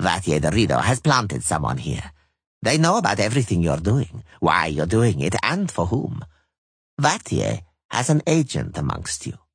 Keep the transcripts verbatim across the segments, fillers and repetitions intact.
Vattier Dorito has planted someone here. They know about everything you're doing, why you're doing it, and for whom. Vattier has an agent amongst you.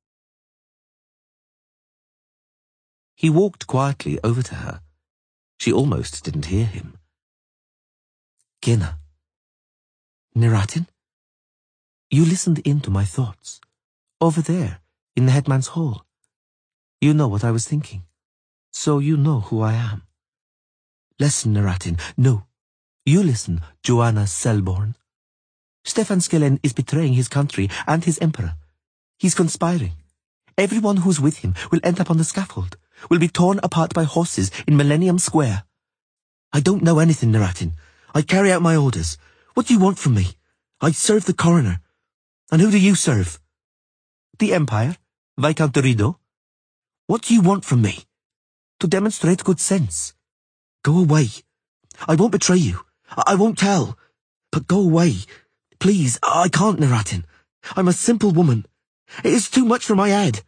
He walked quietly over to her. She almost didn't hear him. Kenna. Neratin? You listened into my thoughts. Over there, in the headman's hall. You know what I was thinking. So you know who I am. Listen, Neratin. No. You listen, Joanna Selborn. Stefan Skellen is betraying his country and his emperor. He's conspiring. Everyone who's with him will end up on the scaffold, will be torn apart by horses in Millennium Square. I don't know anything, Neratin. I carry out my orders. What do you want from me? I serve the coroner. And who do you serve? The Empire, Viscount Dorito. What do you want from me? To demonstrate good sense. Go away. I won't betray you. I, I won't tell. But go away. Please, I can't, Neratin. I'm a simple woman. It is too much for my head.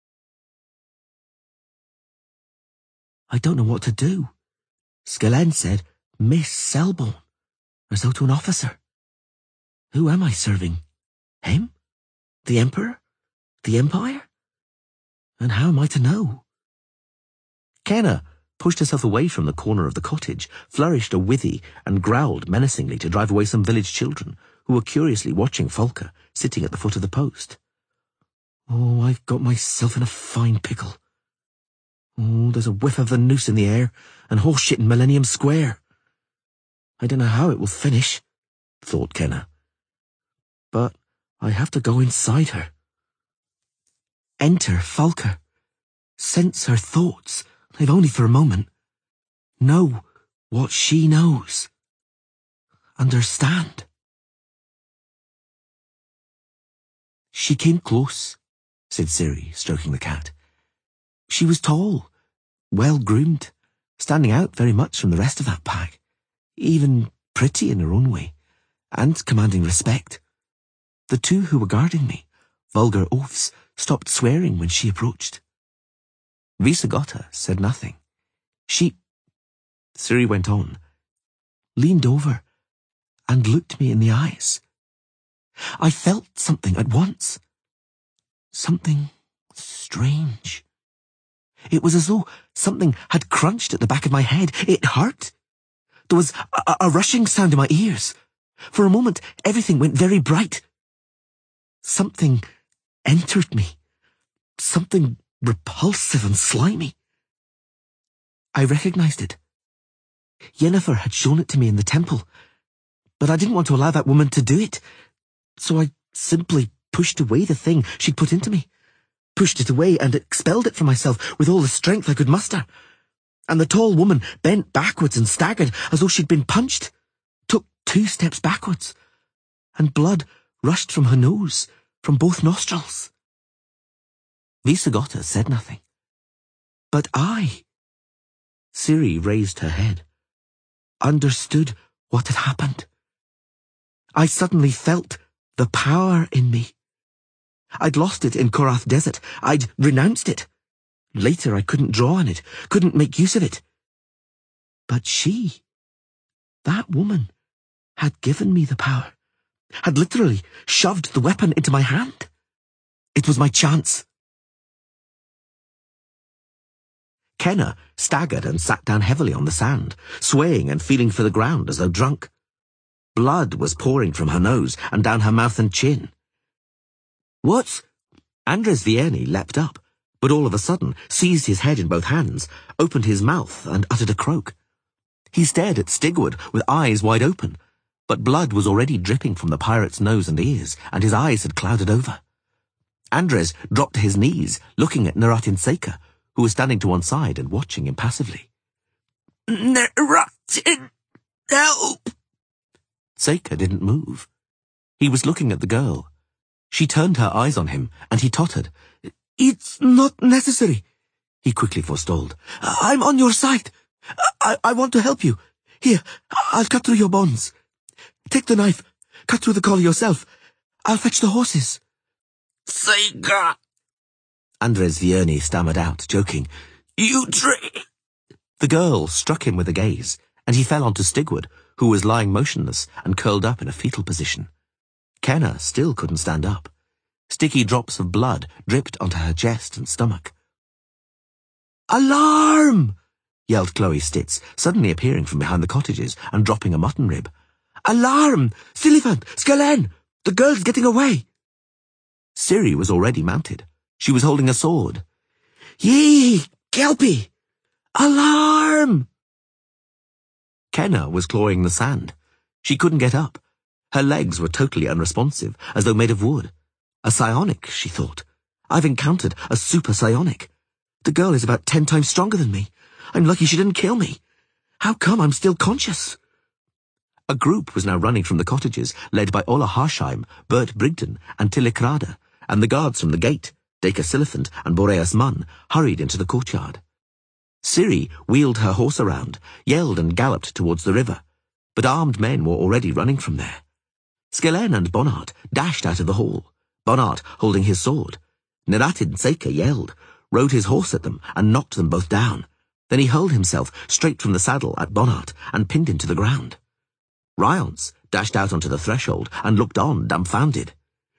I don't know what to do. Skellen said, Miss Selborn, as though to an officer. Who am I serving? Him? The Emperor? The Empire? And how am I to know? Kenna pushed herself away from the corner of the cottage, flourished a withy, and growled menacingly to drive away some village children who were curiously watching Folker sitting at the foot of the post. Oh, I've got myself in a fine pickle. Oh, there's a whiff of the noose in the air, and horse shit in Millennium Square. I don't know how it will finish, thought Kenna. But I have to go inside her. Enter Folker. Sense her thoughts, if only for a moment. Know what she knows. Understand. She came close, said Ciri, stroking the cat. She was tall, well-groomed, standing out very much from the rest of that pack, even pretty in her own way, and commanding respect. The two who were guarding me, vulgar oafs, stopped swearing when she approached. Visagota said nothing. She, Ciri went on, leaned over and looked me in the eyes. I felt something at once. Something strange. It was as though something had crunched at the back of my head. It hurt. There was a, a rushing sound in my ears. For a moment, everything went very bright. Something entered me. Something repulsive and slimy. I recognized it. Yennefer had shown it to me in the temple, but I didn't want to allow that woman to do it, so I simply pushed away the thing she'd put into me, pushed it away and expelled it from myself with all the strength I could muster. And the tall woman bent backwards and staggered as though she'd been punched, took two steps backwards, and blood rushed from her nose, from both nostrils. Visagota said nothing. But I, Ciri raised her head, understood what had happened. I suddenly felt the power in me. I'd lost it in Korath Desert. I'd renounced it. Later I couldn't draw on it, couldn't make use of it. But she, that woman, had given me the power, had literally shoved the weapon into my hand. It was my chance. Kenna staggered and sat down heavily on the sand, swaying and feeling for the ground as though drunk. Blood was pouring from her nose and down her mouth and chin. What? Andres Vierni leapt up, but all of a sudden seized his head in both hands, opened his mouth and uttered a croak. He stared at Stigwood with eyes wide open, but blood was already dripping from the pirate's nose and ears, and his eyes had clouded over. Andres dropped to his knees, looking at Neratin Seika, who was standing to one side and watching impassively. Neratin, help! Seika didn't move. He was looking at the girl. She turned her eyes on him, and he tottered. It's not necessary, he quickly forestalled. I'm on your side. I, I want to help you. Here, I'll cut through your bonds. Take the knife. Cut through the collar yourself. I'll fetch the horses. Seika! Andres Vierni stammered out, joking. You tra- The girl struck him with a gaze, and he fell onto Stigwood, who was lying motionless and curled up in a fetal position. Kenna still couldn't stand up. Sticky drops of blood dripped onto her chest and stomach. "Alarm!" yelled Chloe Stitz, suddenly appearing from behind the cottages and dropping a mutton rib. "Alarm! Silliphant! Skellen! The girl's getting away!" Ciri was already mounted. She was holding a sword. "Yee! Kelpie! Alarm!" Kenna was clawing the sand. She couldn't get up. Her legs were totally unresponsive, as though made of wood. A psionic, she thought. I've encountered a super psionic. The girl is about ten times stronger than me. I'm lucky she didn't kill me. How come I'm still conscious? A group was now running from the cottages, led by Ola Harsheim, Bert Brigden, and Tilikrada, and the guards from the gate, Dacre Silliphant and Boreas Munn, hurried into the courtyard. Ciri wheeled her horse around, yelled and galloped towards the river, but armed men were already running from there. Skellen and Bonnart dashed out of the hall, Bonnart holding his sword. Neratin Seika yelled, rode his horse at them, and knocked them both down. Then he hurled himself straight from the saddle at Bonnart and pinned him to the ground. Ryance dashed out onto the threshold and looked on, dumbfounded.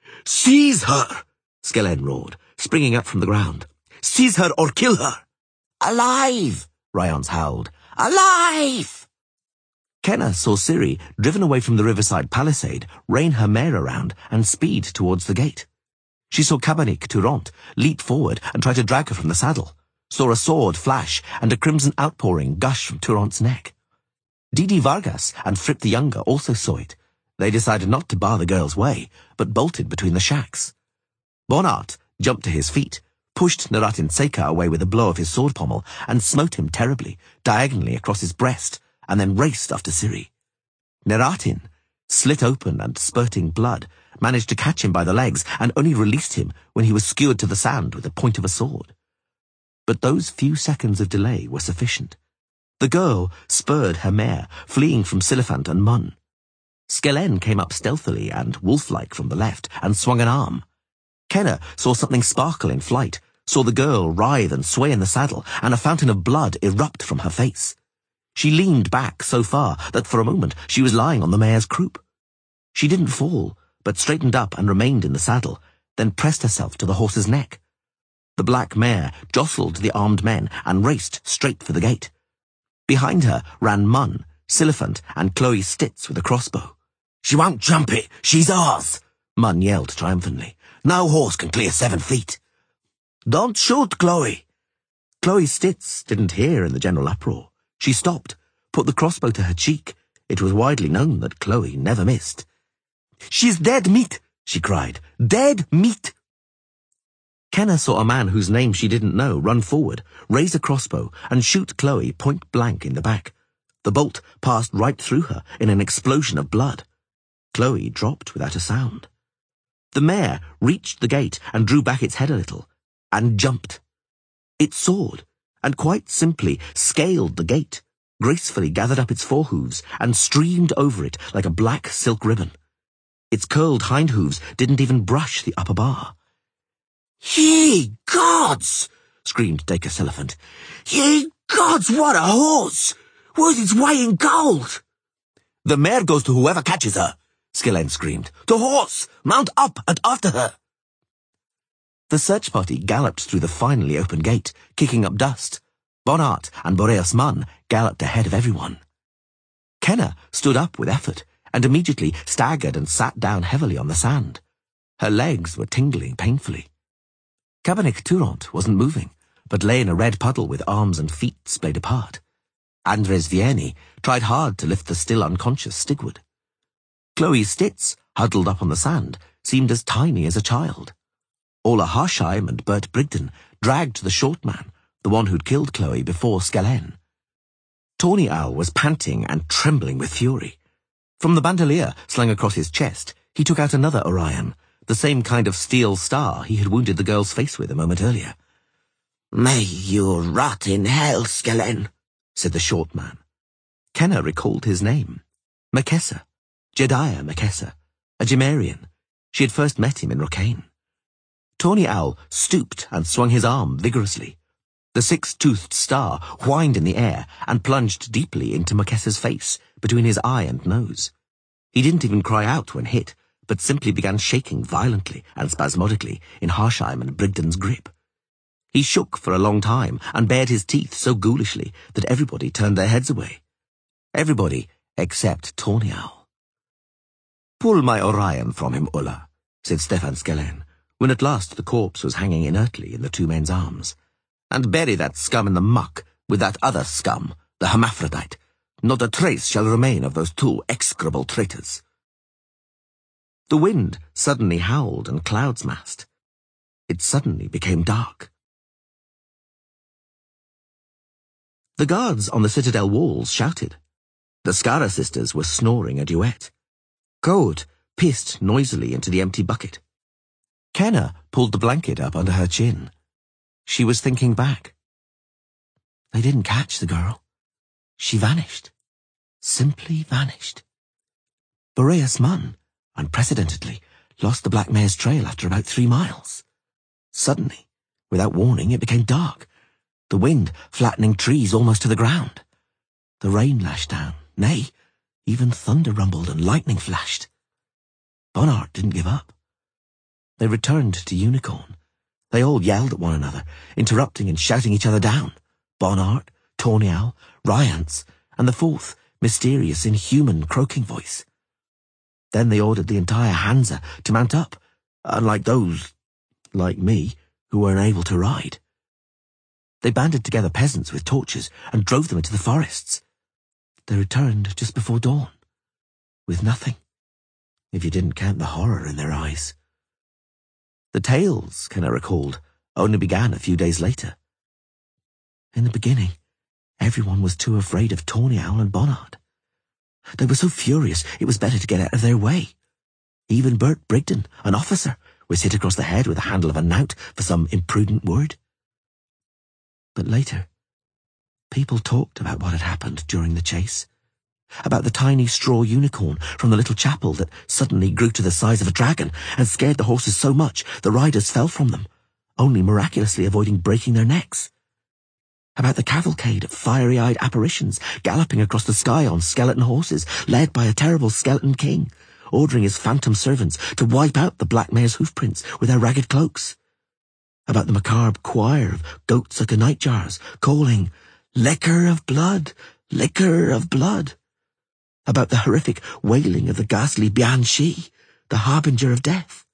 "Seize her!" Skellen roared, springing up from the ground. "Seize her or kill her!" "Alive!" Ryance howled. "Alive!" Kenna saw Ciri, driven away from the riverside palisade, rein her mare around and speed towards the gate. She saw Cabernic Turant leap forward and try to drag her from the saddle, saw a sword flash and a crimson outpouring gush from Turant's neck. Didi Vargas and Fripp the Younger also saw it. They decided not to bar the girl's way, but bolted between the shacks. Bonnart jumped to his feet, pushed Neratin Seika away with a blow of his sword pommel, and smote him terribly, diagonally across his breast, and then raced after Ciri. Neratin, slit open and spurting blood, managed to catch him by the legs and only released him when he was skewered to the sand with the point of a sword. But those few seconds of delay were sufficient. The girl spurred her mare, fleeing from Silliphant and Munn. Skellen came up stealthily and wolf-like from the left and swung an arm. Kenna saw something sparkle in flight, saw the girl writhe and sway in the saddle, and a fountain of blood erupt from her face. She leaned back so far that for a moment she was lying on the mare's croup. She didn't fall, but straightened up and remained in the saddle, then pressed herself to the horse's neck. The black mare jostled the armed men and raced straight for the gate. Behind her ran Munn, Silliphant, and Chloe Stitz with a crossbow. "She won't jump it! She's ours!" Munn yelled triumphantly. "No horse can clear seven feet." "Don't shoot, Chloe!" Chloe Stitz didn't hear in the general uproar. She stopped, put the crossbow to her cheek. It was widely known that Chloe never missed. "She's dead meat!" she cried. "Dead meat!" Kenna saw a man whose name she didn't know run forward, raise a crossbow, and shoot Chloe point blank in the back. The bolt passed right through her in an explosion of blood. Chloe dropped without a sound. The mare reached the gate and drew back its head a little, and jumped. It soared, and quite simply scaled the gate, gracefully gathered up its forehooves, and streamed over it like a black silk ribbon. Its curled hind hooves didn't even brush the upper bar. "Ye gods!" screamed Dacre Silliphant. "Ye gods, what a horse! Worth its weight in gold!" "The mare goes to whoever catches her!" Skellen screamed. "The horse! Mount up and after her!" The search party galloped through the finally open gate, kicking up dust. Bonnart and Boreas Munn galloped ahead of everyone. Kenna stood up with effort and immediately staggered and sat down heavily on the sand. Her legs were tingling painfully. Cabernic Turant wasn't moving, but lay in a red puddle with arms and feet splayed apart. Andres Vieni tried hard to lift the still unconscious Stigwood. Chloe Stitz, huddled up on the sand, seemed as tiny as a child. Ola Harsheim and Bert Brigden dragged the short man, the one who'd killed Chloe before Skellen. Tawny Owl was panting and trembling with fury. From the bandolier slung across his chest, he took out another Orion, the same kind of steel star he had wounded the girl's face with a moment earlier. "May you rot in hell, Skellen," said the short man. Kenna recalled his name. Makessa. Jedediah Makessa. A Gemarian. She had first met him in Rocane. Tawny Owl stooped and swung his arm vigorously. The six-toothed star whined in the air and plunged deeply into Mokessa's face, between his eye and nose. He didn't even cry out when hit, but simply began shaking violently and spasmodically in Harsheim and Brigden's grip. He shook for a long time and bared his teeth so ghoulishly that everybody turned their heads away. Everybody except Tawny Owl. "Pull my Orion from him, Ulla," said Stefan Skellen, when at last the corpse was hanging inertly in the two men's arms. "And bury that scum in the muck with that other scum, the hermaphrodite. Not a trace shall remain of those two execrable traitors." The wind suddenly howled and clouds massed. It suddenly became dark. The guards on the citadel walls shouted. The Skara sisters were snoring a duet. Code pissed noisily into the empty bucket. Kenna pulled the blanket up under her chin. She was thinking back. They didn't catch the girl. She vanished. Simply vanished. Boreas Munn, unprecedentedly, lost the Black Mare's trail after about three miles. Suddenly, without warning, it became dark, the wind flattening trees almost to the ground. The rain lashed down, nay, even thunder rumbled and lightning flashed. Bonnard didn't give up. They returned to Unicorn. They all yelled at one another, interrupting and shouting each other down. Bonnard, Tawny Owl, Ryance, and the fourth, mysterious, inhuman, croaking voice. Then they ordered the entire Hansa to mount up, unlike those, like me, who were unable to ride. They banded together peasants with torches and drove them into the forests. They returned just before dawn, with nothing, if you didn't count the horror in their eyes. The tales, Kenna recalled, only began a few days later. In the beginning, everyone was too afraid of Tawny Owl and Bonnard. They were so furious it was better to get out of their way. Even Bert Brigden, an officer, was hit across the head with the handle of a knout for some imprudent word. But later, people talked about what had happened during the chase, about the tiny straw unicorn from the little chapel that suddenly grew to the size of a dragon and scared the horses so much the riders fell from them, only miraculously avoiding breaking their necks. About the cavalcade of fiery-eyed apparitions galloping across the sky on skeleton horses, led by a terrible skeleton king, ordering his phantom servants to wipe out the Black Mare's hoofprints with their ragged cloaks. About the macabre choir of goat-sucker nightjars calling, "Liquor of blood, liquor of blood." About the horrific wailing of the ghastly Bian-Shi, the harbinger of death.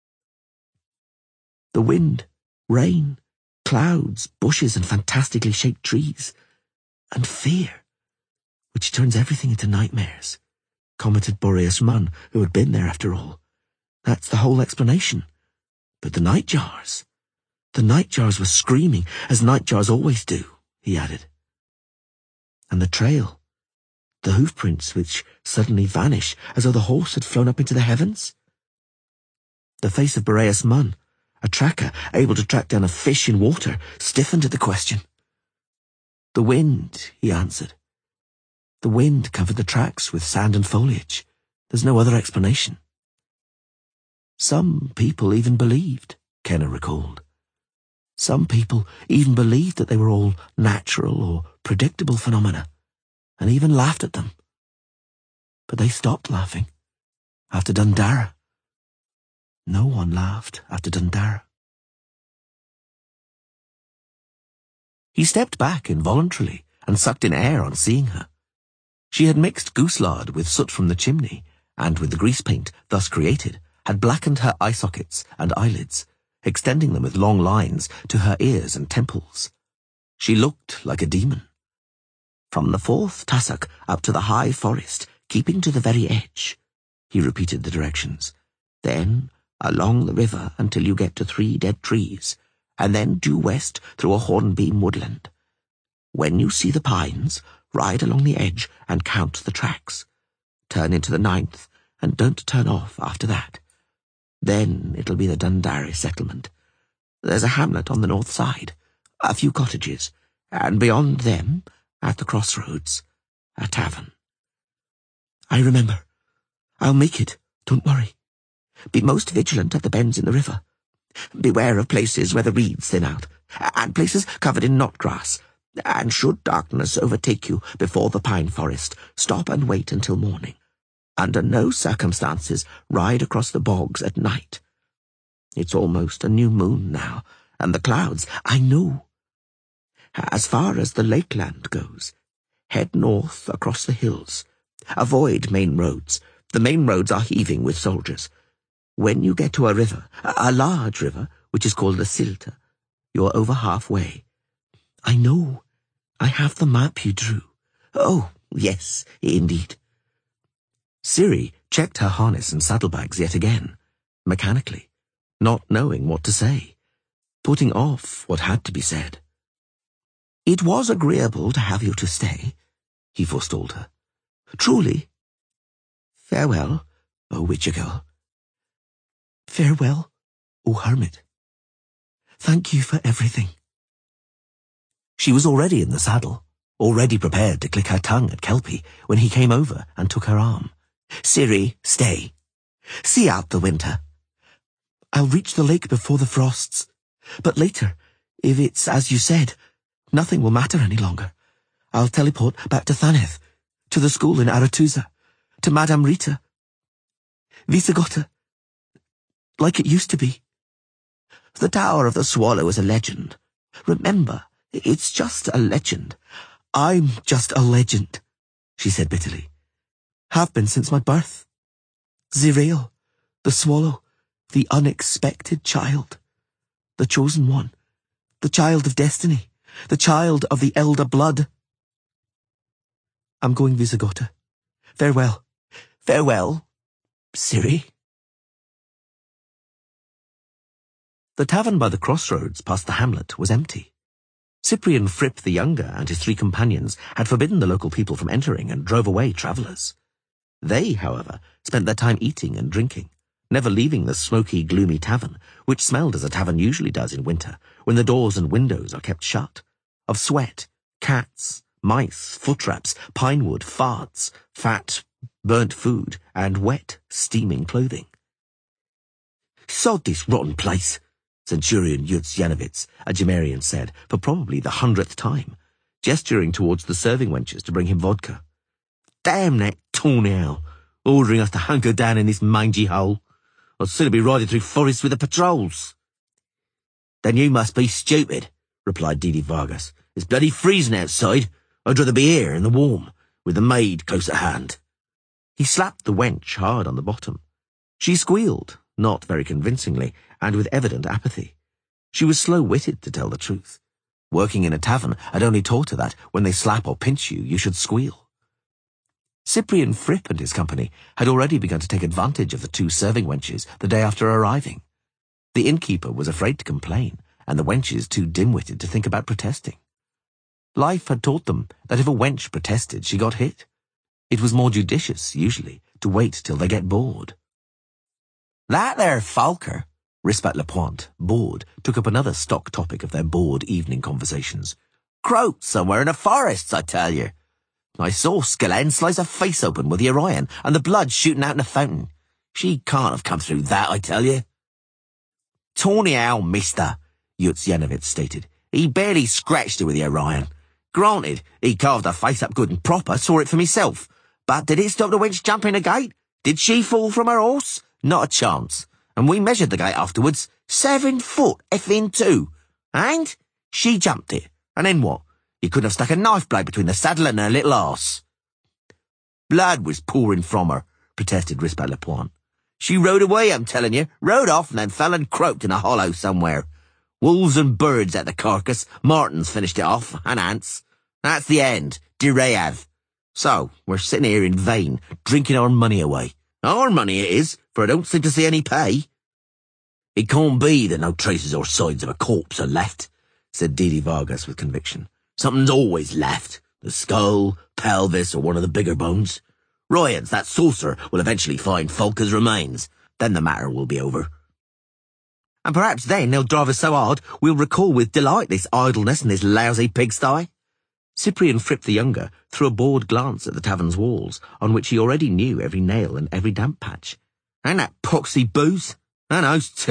The wind, rain, clouds, bushes, and fantastically shaped trees, and fear, which turns everything into nightmares, commented Boreas Munn, who had been there after all. That's the whole explanation. But the nightjars, the nightjars were screaming, as nightjars always do, he added. And the trail, the hoofprints which suddenly vanish as though the horse had flown up into the heavens. The face of Boreas Munn, a tracker able to track down a fish in water, stiffened at the question. The wind, he answered. The wind covered the tracks with sand and foliage. There's no other explanation. Some people even believed, Kenna recalled. Some people even believed that they were all natural or predictable phenomena, and even laughed at them. But they stopped laughing after Dundara. No one laughed after Dundara. He stepped back involuntarily and sucked in air on seeing her. She had mixed goose lard with soot from the chimney, and with the grease paint thus created, had blackened her eye sockets and eyelids, extending them with long lines to her ears and temples. She looked like a demon. From the fourth tussock up to the high forest, keeping to the very edge, he repeated the directions. Then along the river until you get to three dead trees, and then due west through a hornbeam woodland. When you see the pines, ride along the edge and count the tracks. Turn into the ninth, and don't turn off after that. Then it'll be the Dundari settlement. There's a hamlet on the north side, a few cottages, and beyond them, at the crossroads, a tavern. I remember. I'll make it, don't worry. Be most vigilant at the bends in the river. Beware of places where the reeds thin out, and places covered in knot grass. And should darkness overtake you before the pine forest, stop and wait until morning. Under no circumstances ride across the bogs at night. It's almost a new moon now, and the clouds, I know. As far as the lakeland goes, head north across the hills. Avoid main roads. The main roads are heaving with soldiers. When you get to a river, a large river, which is called the Silta, you're over halfway. I know. I have the map you drew. Oh, yes, indeed. Ciri checked her harness and saddlebags yet again, mechanically, not knowing what to say, putting off what had to be said. It was agreeable to have you to stay, he forestalled her. Truly. Farewell, O Witcher girl. Farewell, O hermit. Thank you for everything. She was already in the saddle, already prepared to click her tongue at Kelpie when he came over and took her arm. Ciri, stay. See out the winter. I'll reach the lake before the frosts. But later, if it's as you said, nothing will matter any longer. I'll teleport back to Thaneth, to the school in Aretuza, to Madame Rita. Visagota, like it used to be. The Tower of the Swallow is a legend. Remember, it's just a legend. I'm just a legend, she said bitterly. Have been since my birth. Zirael, the swallow, the unexpected child. The chosen one. The child of destiny. The child of the elder blood. I'm going, Visagota. Farewell. Farewell, Ciri. The tavern by the crossroads past the hamlet was empty. Cyprian Fripp the Younger and his three companions had forbidden the local people from entering and drove away travellers. They, however, spent their time eating and drinking, never leaving the smoky, gloomy tavern, which smelled as a tavern usually does in winter, when the doors and windows are kept shut, of sweat, cats, mice, foot-traps, pine wood, farts, fat, burnt food, and wet, steaming clothing. Sod this rotten place, Centurion Yutz Yanovitz, a Gemarian said, for probably the hundredth time, gesturing towards the serving wenches to bring him vodka. Damn that tawny owl, ordering us to hunker down in this mangy hole. I'd sooner be riding through forests with the patrols. Then you must be stupid, replied Didi Vargas. It's bloody freezing outside. I'd rather be here in the warm, with the maid close at hand. He slapped the wench hard on the bottom. She squealed, not very convincingly, and with evident apathy. She was slow-witted, to tell the truth. Working in a tavern had only taught her that when they slap or pinch you, you should squeal. Cyprian Fripp and his company had already begun to take advantage of the two serving wenches the day after arriving. The innkeeper was afraid to complain, and the wenches too dim-witted to think about protesting. Life had taught them that if a wench protested, she got hit. It was more judicious, usually, to wait till they get bored. That there Falker, Rispat Lepointe, bored, took up another stock topic of their bored evening conversations. Croaked somewhere in the forests, I tell you. I saw Skellen slice her face open with the Orion, and the blood shooting out in the fountain. She can't have come through that, I tell you. Tawny owl, mister, Yutz Yanovitz stated. He barely scratched her with the Orion. Granted, he carved her face up good and proper, saw it for myself. But did it stop the wench jumping the gate? Did she fall from her horse? Not a chance. And we measured the gate afterwards. Seven foot effing two. And she jumped it. And then what? You couldn't have stuck a knife blade between the saddle and her little arse. Blood was pouring from her, protested Rispat Lepointe. She rode away, I'm telling you. Rode off and then fell and croaked in a hollow somewhere. Wolves and birds at the carcass. Martins finished it off, and ants. That's the end. Dirayav. So, we're sitting here in vain, drinking our money away. Our money it is, for I don't seem to see any pay. It can't be that no traces or signs of a corpse are left, said Didi Vargas with conviction. Something's always left. The skull, pelvis, or one of the bigger bones. Ryans, that saucer, will eventually find Folker's remains. Then the matter will be over. And perhaps then they'll drive us so hard we'll recall with delight this idleness and this lousy pigsty. Cyprian Fripp the Younger threw a bored glance at the tavern's walls, on which he already knew every nail and every damp patch. And that poxy booze. And those two.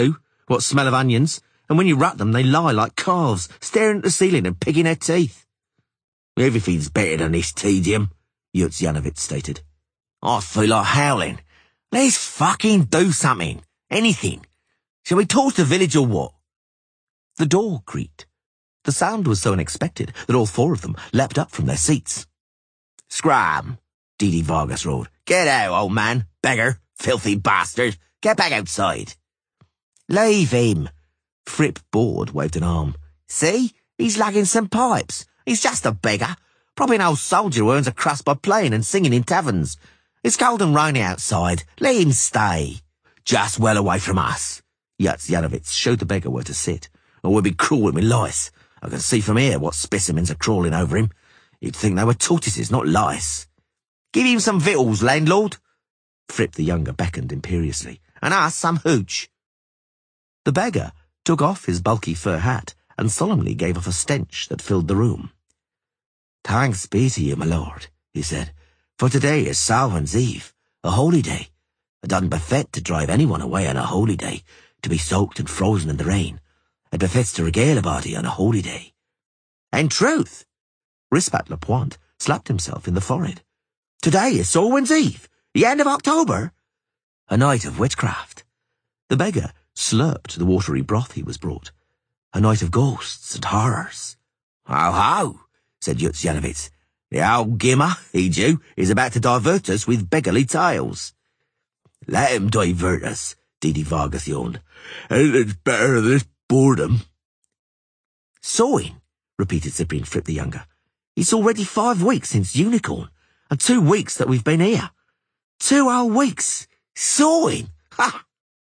what smell of onions, and when you rat them, they lie like calves, staring at the ceiling and picking their teeth. Everything's better than this tedium, Yurtsenovitz stated. I feel like howling. Let's fucking do something. Anything. Shall we torch the village or what? The door creaked. The sound was so unexpected that all four of them leapt up from their seats. Scram, Didi Vargas roared. Get out, old man. Beggar. Filthy bastard. Get back outside. Leave him. Fripp, bored, waved an arm. See? He's lugging some pipes. He's just a beggar. Probably an old soldier who earns a crust by playing and singing in taverns. It's cold and rainy outside. Let him stay. Just well away from us. Yurtsenovitz showed the beggar where to sit. Or we'll be cruel with me lice. I can see from here what specimens are crawling over him. You'd think they were tortoises, not lice. Give him some victuals, landlord. Fripp the younger beckoned imperiously. And us some hooch. The beggar took off his bulky fur hat and solemnly gave off a stench that filled the room. Thanks be to you, my lord, he said, for today is Samhain's Eve, a holy day. It doesn't befit to drive anyone away on a holy day, to be soaked and frozen in the rain. It befits to regale a body on a holy day. In truth, Rispat Lapointe slapped himself in the forehead. Today is Samhain's Eve, the end of October. A night of witchcraft. The beggar slurped the watery broth he was brought. A night of ghosts and horrors. Ho, ho, said Yurtsenovitz. The old gimmer, he Jew, is about to divert us with beggarly tales. Let him divert us, Didi Vargas yawned. And it's better than this boredom. Sawing, repeated Cyprian Fripp the younger. It's already five weeks since Unicorn, and two weeks that we've been here. Two whole weeks. Sawing! Ha!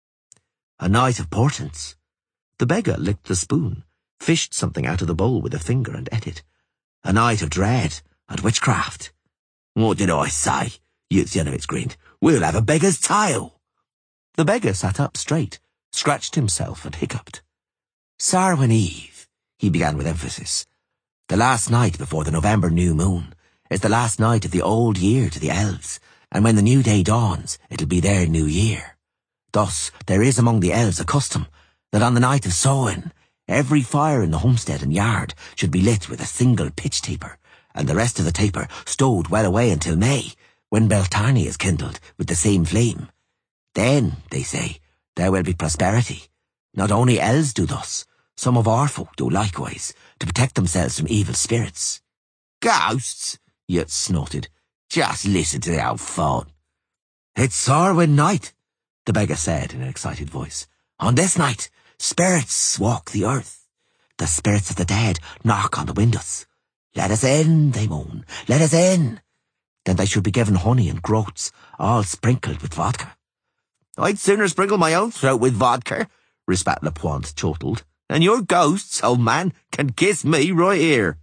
A night of portents. The beggar licked the spoon, fished something out of the bowl with a finger and ate it. A night of dread and witchcraft. What did I say? Yurtsenovitz grinned. We'll have a beggar's tale. The beggar sat up straight, scratched himself and hiccuped. Samhain Eve, he began with emphasis. The last night before the November new moon is the last night of the old year to the elves, and when the new day dawns, it'll be their new year. Thus, there is among the elves a custom that on the night of Samhain, every fire in the homestead and yard should be lit with a single pitch taper, and the rest of the taper stowed well away until May, when Beltane is kindled with the same flame. Then, they say, there will be prosperity. Not only elves do thus, some of our folk do likewise, to protect themselves from evil spirits. Ghosts? Yurt snorted. Just listen to the old fart. It's Samhain night, the beggar said in an excited voice. On this night, spirits walk the earth. The spirits of the dead knock on the windows. Let us in, they moan. Let us in. Then they should be given honey and groats, all sprinkled with vodka. I'd sooner sprinkle my own throat with vodka, Rispat Lapointe chortled, and your ghosts, old man, can kiss me right here.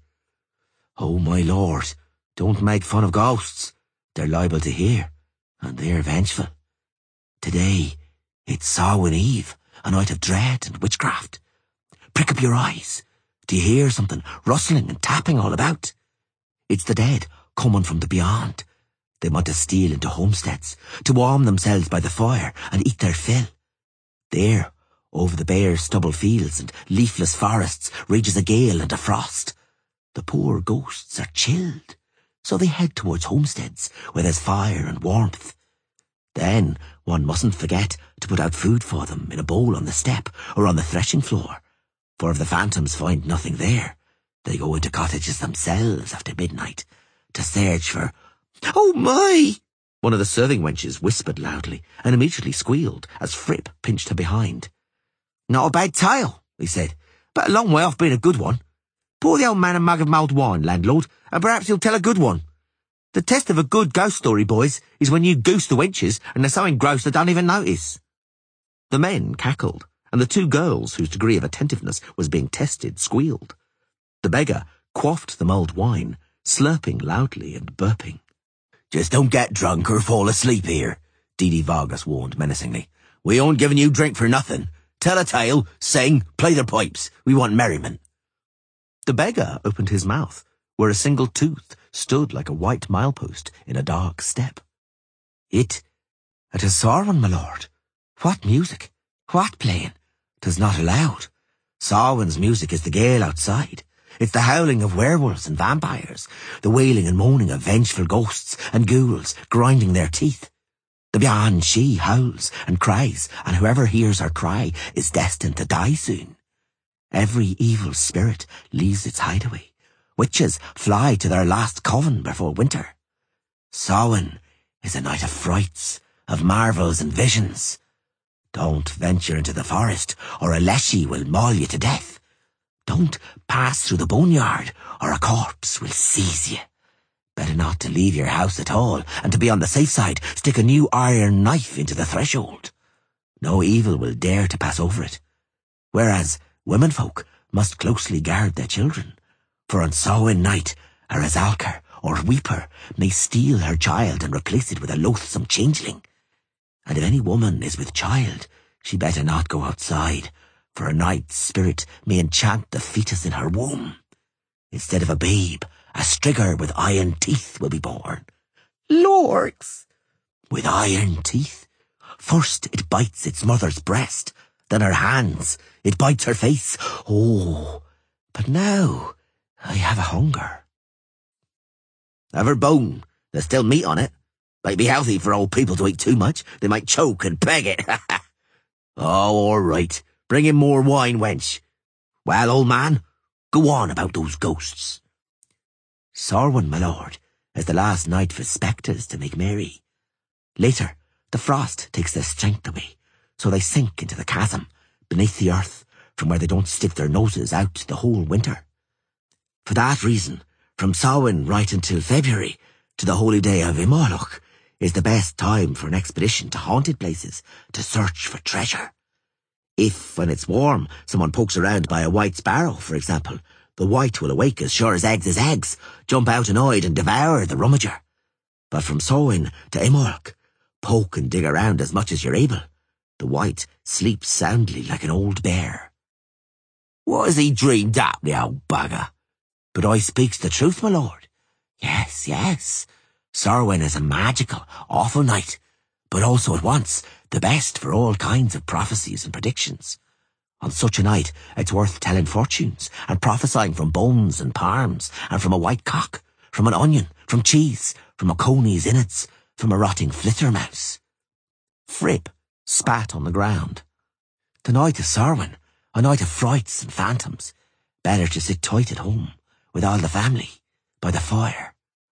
Oh, my lord, don't make fun of ghosts. They're liable to hear, and they're vengeful. Today, it's Samhain Eve, a night of dread and witchcraft. Prick up your eyes. Do you hear something rustling and tapping all about? It's the dead coming from the beyond. They want to steal into homesteads, to warm themselves by the fire and eat their fill. There, over the bare stubble fields and leafless forests, rages a gale and a frost. The poor ghosts are chilled, so they head towards homesteads where there's fire and warmth. Then one mustn't forget to put out food for them in a bowl on the step or on the threshing floor, for if the phantoms find nothing there, they go into cottages themselves after midnight to search for... Oh, my! One of the serving wenches whispered loudly and immediately squealed as Fripp pinched her behind. Not a bad tale, he said, but a long way off being a good one. Pour the old man a mug of mulled wine, landlord, and perhaps he'll tell a good one. The test of a good ghost story, boys, is when you goose the wenches and there's something gross they don't even notice. The men cackled, and the two girls whose degree of attentiveness was being tested squealed. The beggar quaffed the mulled wine, slurping loudly and burping. Just don't get drunk or fall asleep here, Didi Vargas warned menacingly. We aren't giving you drink for nothing. Tell a tale, sing, play their pipes. We want merriment. The beggar opened his mouth, where a single tooth stood like a white milepost in a dark step. It, it is Samhain, my lord. What music? What playing? 'Tis not allowed. Samhain's music is the gale outside. It's the howling of werewolves and vampires, the wailing and moaning of vengeful ghosts and ghouls grinding their teeth. The Banshee howls and cries, and whoever hears her cry is destined to die soon. Every evil spirit leaves its hideaway. Witches fly to their last coven before winter. Samhain is a night of frights, of marvels and visions. Don't venture into the forest, or a leshy will maul you to death. Don't pass through the boneyard, or a corpse will seize you. Better not to leave your house at all, and to be on the safe side, stick a new iron knife into the threshold. No evil will dare to pass over it. Whereas womenfolk must closely guard their children, for on Samhain night a Razalker or Weeper may steal her child and replace it with a loathsome changeling. And if any woman is with child, she better not go outside, for a night spirit may enchant the fetus in her womb. Instead of a babe, a strigger with iron teeth will be born. Lorks! With iron teeth? First it bites its mother's breast, then her hands, it bites her face. Oh, but now I have a hunger. Have her bone. There's still meat on it. Might be healthy for old people to eat too much. They might choke and peg it. Oh, all right. Bring in more wine, wench. Well, old man, go on about those ghosts. Samhain, my lord, is the last night for spectres to make merry. Later, the frost takes their strength away, so they sink into the chasm beneath the earth, from where they don't stick their noses out the whole winter. For that reason, from Samhain right until February, to the holy day of Imbolc, is the best time for an expedition to haunted places to search for treasure. If, when it's warm, someone pokes around by a white sparrow, for example, the white will awake as sure as eggs is eggs, jump out annoyed and devour the rummager. But from Samhain to Imbolc, poke and dig around as much as you're able. The white sleeps soundly like an old bear. What has he dreamed up, the old bugger? But I speaks the truth, my lord. Yes, yes. Samhain is a magical, awful night, but also at once the best for all kinds of prophecies and predictions. On such a night, it's worth telling fortunes and prophesying from bones and palms, and from a white cock, from an onion, from cheese, from a coney's innards, from a rotting flittermouse. Fripp spat on the ground. The night of Samhain, a night of frights and phantoms. Better to sit tight at home, with all the family, by the fire.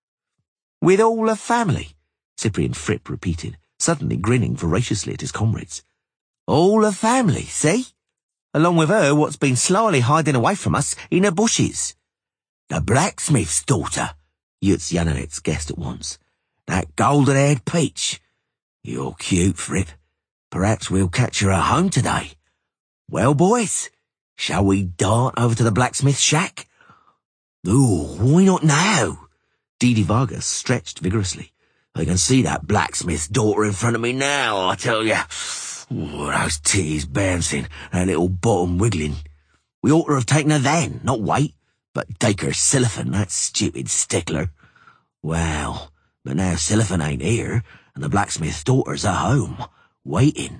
With all the family? Cyprian Fripp repeated, suddenly grinning voraciously at his comrades. All the family, see? Along with her what's been slowly hiding away from us in the bushes. The blacksmith's daughter, Yutz Yanowitz guessed at once. That golden-haired peach. You're cute, Fripp. Perhaps we'll catch her at home today. Well, boys, shall we dart over to the blacksmith's shack? Ooh, why not now? Didi Vargas stretched vigorously. I can see that blacksmith's daughter in front of me now, I tell you. Ooh, those titties bouncing, that little bottom wiggling. We ought to have taken her then, not wait, but take her Silliphant, that stupid stickler. Well, but now Silliphant ain't here, and the blacksmith's daughter's at home, waiting.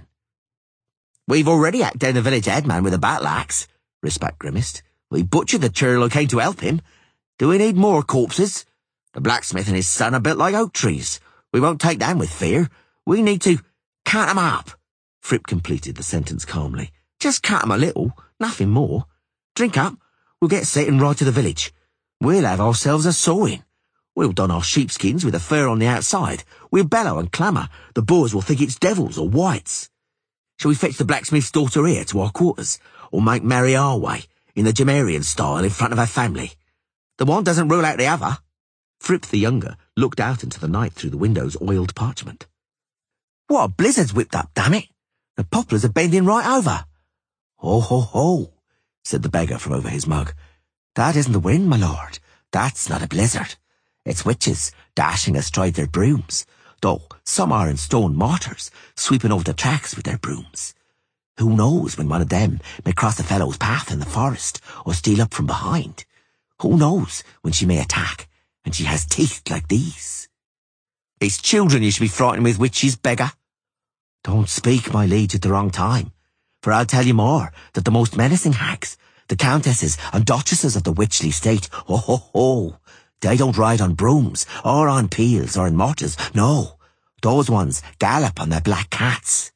We've already hacked down the village headman with a battle axe, Rispak grimaced. We butchered the churl who came to help him. Do we need more corpses? The blacksmith and his son are built like oak trees. We won't take them with fear. We need to cut 'em up. Fripp completed the sentence calmly. Just cut 'em a little, nothing more. Drink up. We'll get setting right to the village. We'll have ourselves a sawing. We'll don our sheepskins with the fur on the outside. We'll bellow and clamour. The boys will think it's devils or whites. Shall we fetch the blacksmith's daughter here to our quarters, or make merry our way, in the Gemarian style in front of her family? The one doesn't rule out the other. Fripp the younger looked out into the night through the window's oiled parchment. What a blizzard's whipped up, damn it! The poplars are bending right over. Ho, ho, ho, said the beggar from over his mug. That isn't the wind, my lord. That's not a blizzard. It's witches dashing astride their brooms, though some are in stone mortars, sweeping over the tracks with their brooms. Who knows when one of them may cross a fellow's path in the forest, or steal up from behind? Who knows when she may attack, and she has teeth like these? It's children you should be frightened with, witches, beggar. Don't speak, my liege, at the wrong time, For I'll tell you more, that the most menacing hags, the countesses and duchesses of the Witchley state, ho ho ho, they don't ride on brooms, or on peels, or in mortars, no. Those ones gallop on their black cats.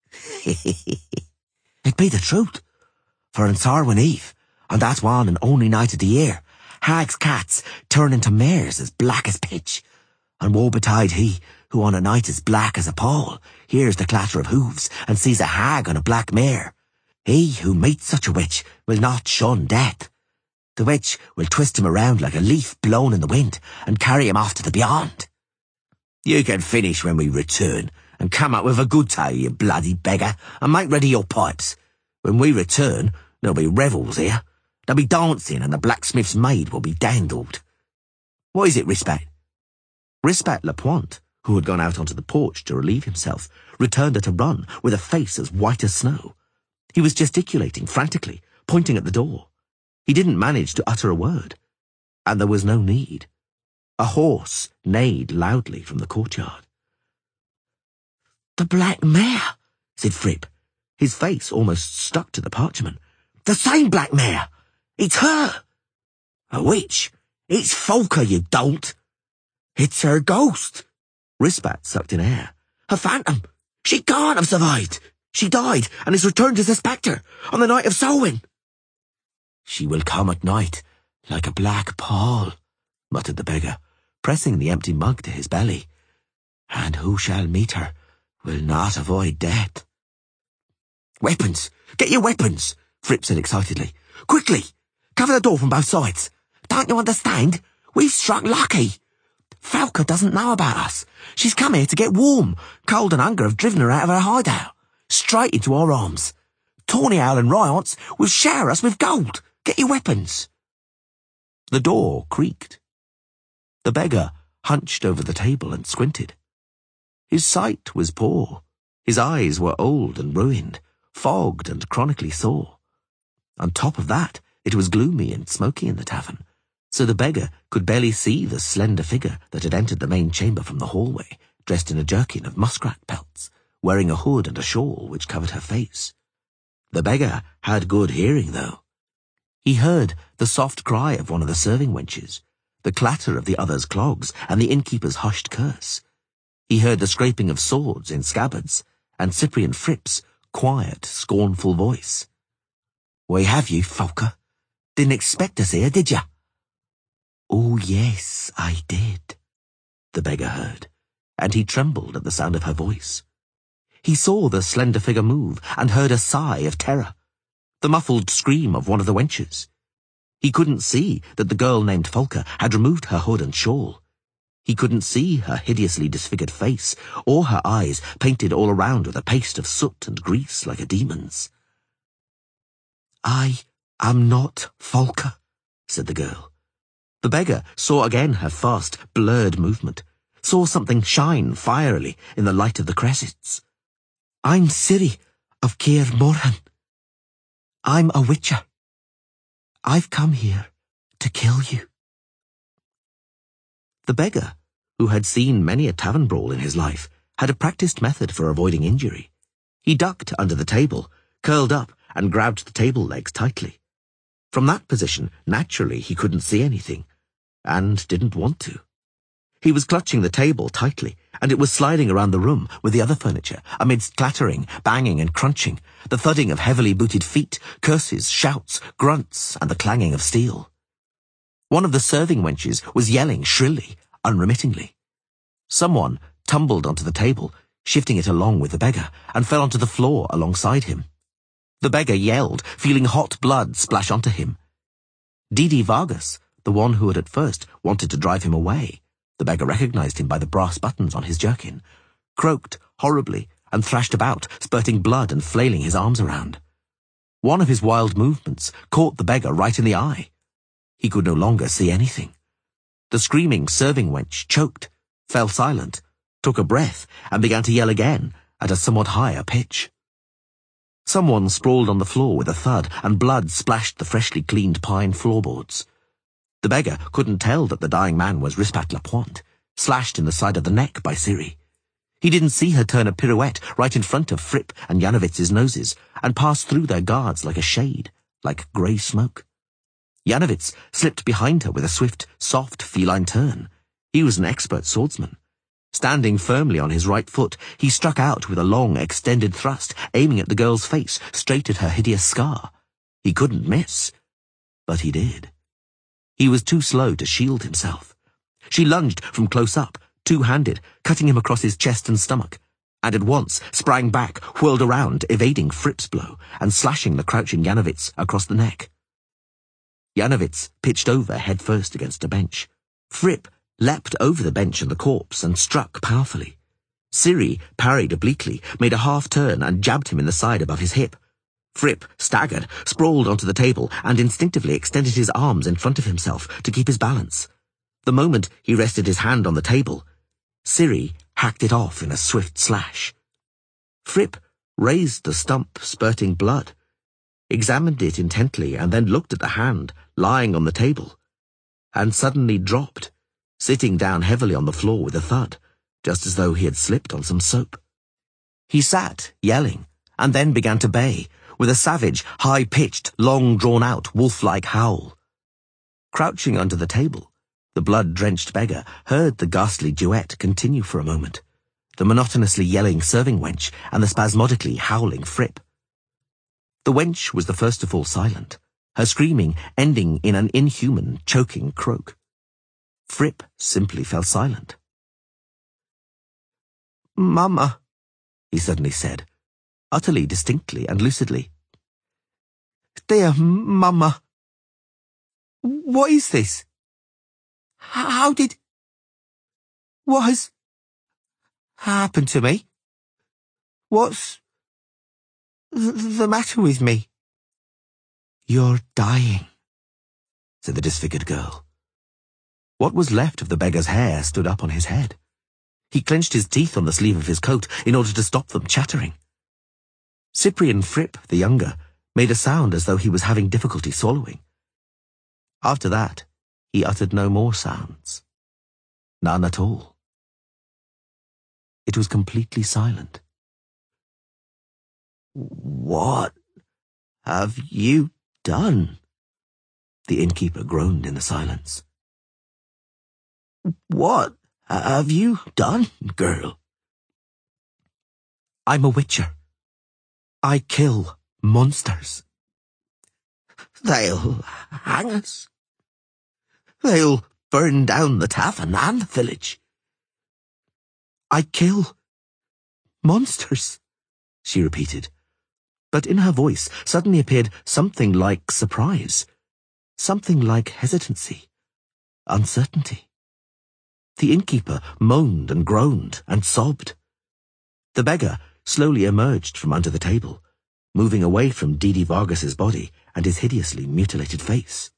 It be the truth. For in Sarwin Eve, on that one and only night of the year, hags' cats turn into mares as black as pitch. And woe betide he, who on a night as black as a pall, hears the clatter of hooves, and sees a hag on a black mare. He who meets such a witch will not shun death. The witch will twist him around like a leaf blown in the wind, and carry him off to the beyond. You can finish when we return, and come up with a good tale, you bloody beggar, and make ready your pipes. When we return, there'll be revels here. There'll be dancing, and the blacksmith's maid will be dandled. What is it, Rispat? Rispat Lapointe, who had gone out onto the porch to relieve himself, returned at a run with a face as white as snow. He was gesticulating frantically, pointing at the door. He didn't manage to utter a word, and there was no need. A horse neighed loudly from the courtyard. "The black mare," said Fripp, his face almost stuck to the parchment. "The same black mare! It's her!" "A witch! It's Folker, you dolt!" "It's her ghost!" Rispat sucked in air. "Her phantom! She can't have survived! She died and is returned as a spectre on the night of Samhain." "She will come at night, like a black pall," muttered the beggar, pressing the empty mug to his belly. "And who shall meet her will not avoid death." "Weapons! Get your weapons!" Fripp said excitedly. "Quickly! Cover the door from both sides! Don't you understand? We've struck lucky! Falca doesn't know about us. She's come here to get warm. Cold and hunger have driven her out of her hideout. Straight into our arms. Tawny Owl and Ryance will shower us with gold. Get your weapons." The door creaked. The beggar hunched over the table and squinted. His sight was poor. His eyes were old and ruined, fogged and chronically sore. On top of that, it was gloomy and smoky in the tavern, so the beggar could barely see the slender figure that had entered the main chamber from the hallway, dressed in a jerkin of muskrat pelts, wearing a hood and a shawl which covered her face. The beggar had good hearing, though. He heard the soft cry of one of the serving wenches, the clatter of the other's clogs, and the innkeeper's hushed curse. He heard the scraping of swords in scabbards, and Cyprian Fripp's quiet, scornful voice. "We have you, Folker. Didn't expect us here, did ya?" "Oh, yes, I did," the beggar heard, and he trembled at the sound of her voice. He saw the slender figure move and heard a sigh of terror, the muffled scream of one of the wenches. He couldn't see that the girl named Folker had removed her hood and shawl. He couldn't see her hideously disfigured face, or her eyes painted all around with a paste of soot and grease like a demon's. "I am not Folker," said the girl. The beggar saw again her fast, blurred movement, saw something shine fierily in the light of the cressets. "I'm Ciri of Caer Morhen. I'm a witcher. I've come here to kill you." The beggar, who had seen many a tavern brawl in his life, had a practiced method for avoiding injury. He ducked under the table, curled up, and grabbed the table legs tightly. From that position, naturally, he couldn't see anything, and didn't want to. He was clutching the table tightly, and it was sliding around the room with the other furniture, amidst clattering, banging, and crunching, the thudding of heavily booted feet, curses, shouts, grunts, and the clanging of steel. One of the serving wenches was yelling shrilly, unremittingly. Someone tumbled onto the table, shifting it along with the beggar, and fell onto the floor alongside him. The beggar yelled, feeling hot blood splash onto him. Didi Vargas, the one who had at first wanted to drive him away, the beggar recognized him by the brass buttons on his jerkin, croaked horribly and thrashed about, spurting blood and flailing his arms around. One of his wild movements caught the beggar right in the eye. He could no longer see anything. The screaming serving wench choked, fell silent, took a breath, and began to yell again at a somewhat higher pitch. Someone sprawled on the floor with a thud, and blood splashed the freshly cleaned pine floorboards. The beggar couldn't tell that the dying man was Rispat Lapointe, slashed in the side of the neck by Ciri. He didn't see her turn a pirouette right in front of Fripp and Janowitz's noses, and passed through their guards like a shade, like grey smoke. Yanovitz slipped behind her with a swift, soft, feline turn. He was an expert swordsman. Standing firmly on his right foot, he struck out with a long, extended thrust, aiming at the girl's face, straight at her hideous scar. He couldn't miss, but he did. He was too slow to shield himself. She lunged from close up, two-handed, cutting him across his chest and stomach, and at once sprang back, whirled around, evading Fripp's blow, and slashing the crouching Yanovitz across the neck. Yanovitz pitched over head-first against a bench. Fripp leapt over the bench and the corpse and struck powerfully. Ciri parried obliquely, made a half-turn and jabbed him in the side above his hip. Fripp staggered, sprawled onto the table, and instinctively extended his arms in front of himself to keep his balance. The moment he rested his hand on the table, Ciri hacked it off in a swift slash. Fripp raised the stump, spurting blood, examined it intently, and then looked at the hand lying on the table, and suddenly dropped, sitting down heavily on the floor with a thud, just as though he had slipped on some soap. He sat, yelling, and then began to bay, with a savage, high-pitched, long-drawn-out, wolf-like howl. Crouching under the table, the blood-drenched beggar heard the ghastly duet continue for a moment, the monotonously yelling serving wench and the spasmodically howling Fripp. The wench was the first to fall silent, her screaming ending in an inhuman, choking croak. Fripp simply fell silent. "Mama," he suddenly said, utterly distinctly and lucidly. "Dear Mama, what is this? How did... What has happened to me? What's th the matter with me?" "You're dying," said the disfigured girl. What was left of the beggar's hair stood up on his head. He clenched his teeth on the sleeve of his coat in order to stop them chattering. Cyprian Fripp, the younger, made a sound as though he was having difficulty swallowing. After that, he uttered no more sounds. None at all. It was completely silent. "What have you done?" the innkeeper groaned in the silence. "What have you done, girl?" "I'm a witcher. I kill monsters." "They'll hang us. They'll burn down the tavern and the village." "I kill monsters," she repeated, but in her voice suddenly appeared something like surprise, something like hesitancy, uncertainty. The innkeeper moaned and groaned and sobbed. The beggar slowly emerged from under the table, moving away from Didi Vargas's body and his hideously mutilated face.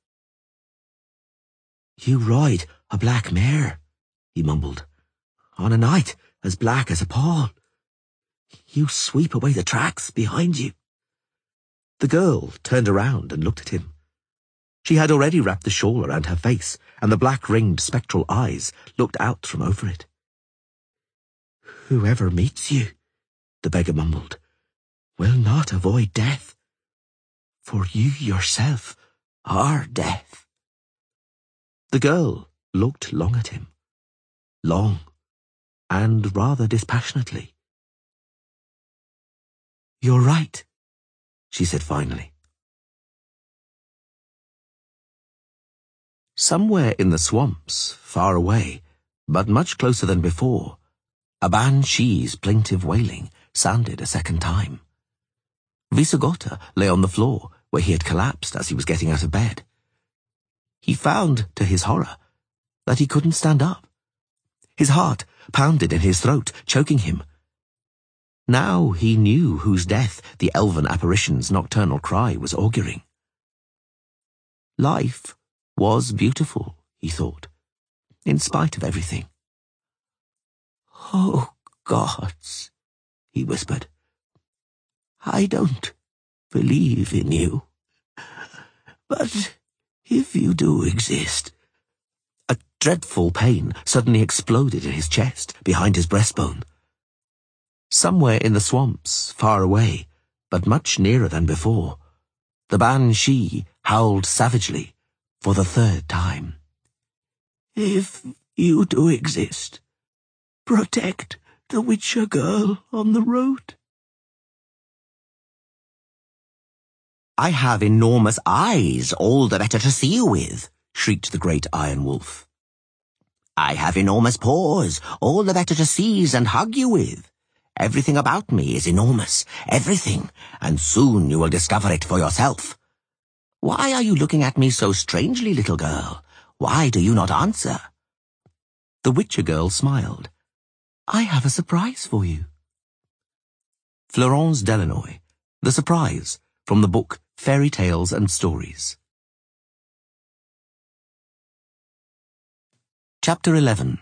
"You ride a black mare," he mumbled, "on a night as black as a pall. You sweep away the tracks behind you." The girl turned around and looked at him. She had already wrapped the shawl around her face, and the black-ringed spectral eyes looked out from over it. "Whoever meets you," the beggar mumbled, "will not avoid death, for you yourself are death." The girl looked long at him, long, and rather dispassionately. "You're right," she said finally. Somewhere in the swamps, far away, but much closer than before, a banshee's plaintive wailing sounded a second time. Visogota lay on the floor, where he had collapsed as he was getting out of bed. He found, to his horror, that he couldn't stand up. His heart pounded in his throat, choking him. Now he knew whose death the elven apparition's nocturnal cry was auguring. Life was beautiful, he thought, in spite of everything. "Oh, gods," he whispered, "I don't believe in you. But if you do exist..." A dreadful pain suddenly exploded in his chest, behind his breastbone. Somewhere in the swamps, far away, but much nearer than before. The banshee howled savagely for the third time. If you do exist, protect the Witcher girl on the road. I have enormous eyes, all the better to see you with, shrieked the great Iron Wolf. I have enormous paws, all the better to seize and hug you with. Everything about me is enormous, everything, and soon you will discover it for yourself. Why are you looking at me so strangely, little girl? Why do you not answer? The Witcher girl smiled. I have a surprise for you. Florence Delanoy, The Surprise, from the book Fairy Tales and Stories. Chapter eleven.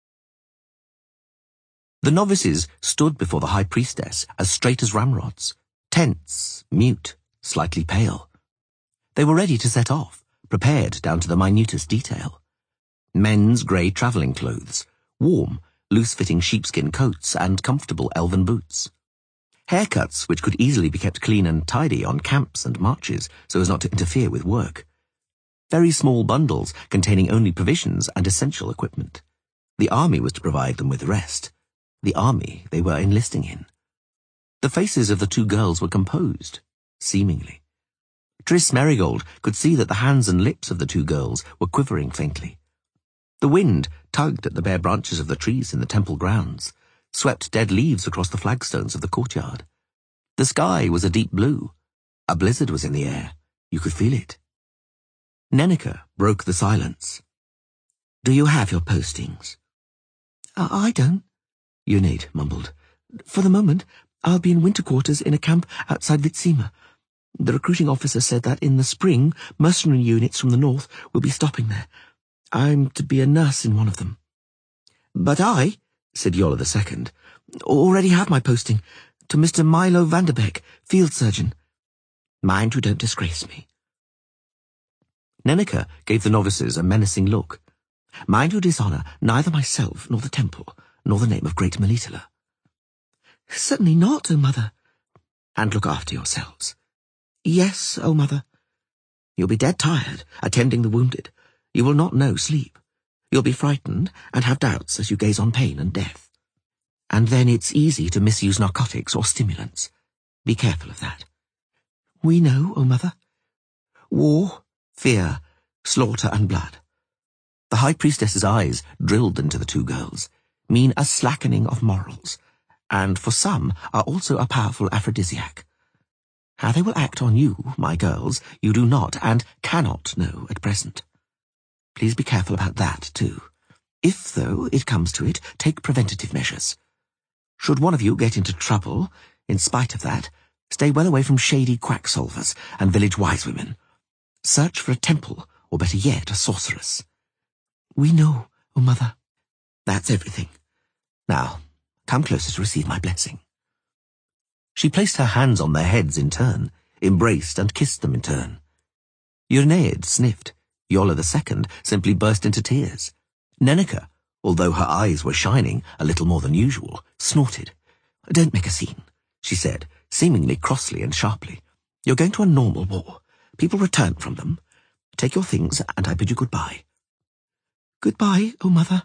The novices stood before the high priestess as straight as ramrods, tense, mute, slightly pale. They were ready to set off, prepared down to the minutest detail. Men's grey travelling clothes, warm, loose-fitting sheepskin coats and comfortable elven boots. Haircuts which could easily be kept clean and tidy on camps and marches so as not to interfere with work. Very small bundles containing only provisions and essential equipment. The army was to provide them with the rest. The army they were enlisting in. The faces of the two girls were composed, seemingly. Triss Merigold could see that the hands and lips of the two girls were quivering faintly. The wind tugged at the bare branches of the trees in the temple grounds, swept dead leaves across the flagstones of the courtyard. The sky was a deep blue. A blizzard was in the air. You could feel it. Nenneke broke the silence. Do you have your postings? Uh, I don't, Unade mumbled. For the moment, I'll be in winter quarters in a camp outside Vitsima. The recruiting officer said that in the spring, mercenary units from the north will be stopping there. I'm to be a nurse in one of them. But I, said Yola the Second, already have my posting, to Mister Milo Vanderbeck, field surgeon. Mind you don't disgrace me. Nenneke gave the novices a menacing look. Mind you dishonour neither myself nor the temple, nor the name of great Melitele. Certainly not, O mother. And look after yourselves. Yes, O mother. You'll be dead tired, attending the wounded. You will not know sleep. You'll be frightened and have doubts as you gaze on pain and death. And then it's easy to misuse narcotics or stimulants. Be careful of that. We know, O mother. War, fear, slaughter and blood. The high priestess's eyes drilled into the two girls, mean a slackening of morals, and for some are also a powerful aphrodisiac. How they will act on you, my girls, you do not and cannot know at present. Please be careful about that, too. If, though, it comes to it, take preventative measures. Should one of you get into trouble, in spite of that, stay well away from shady quack-solvers and village wisewomen. Search for a temple, or better yet, a sorceress. We know, O mother. That's everything. Now, come closer to receive my blessing. She placed her hands on their heads in turn, embraced and kissed them in turn. Urneid sniffed. Yola the Second simply burst into tears. Nenneke, although her eyes were shining a little more than usual, snorted. Don't make a scene, she said, seemingly crossly and sharply. You're going to a normal war. People return from them. Take your things, and I bid you goodbye. Goodbye, O mother.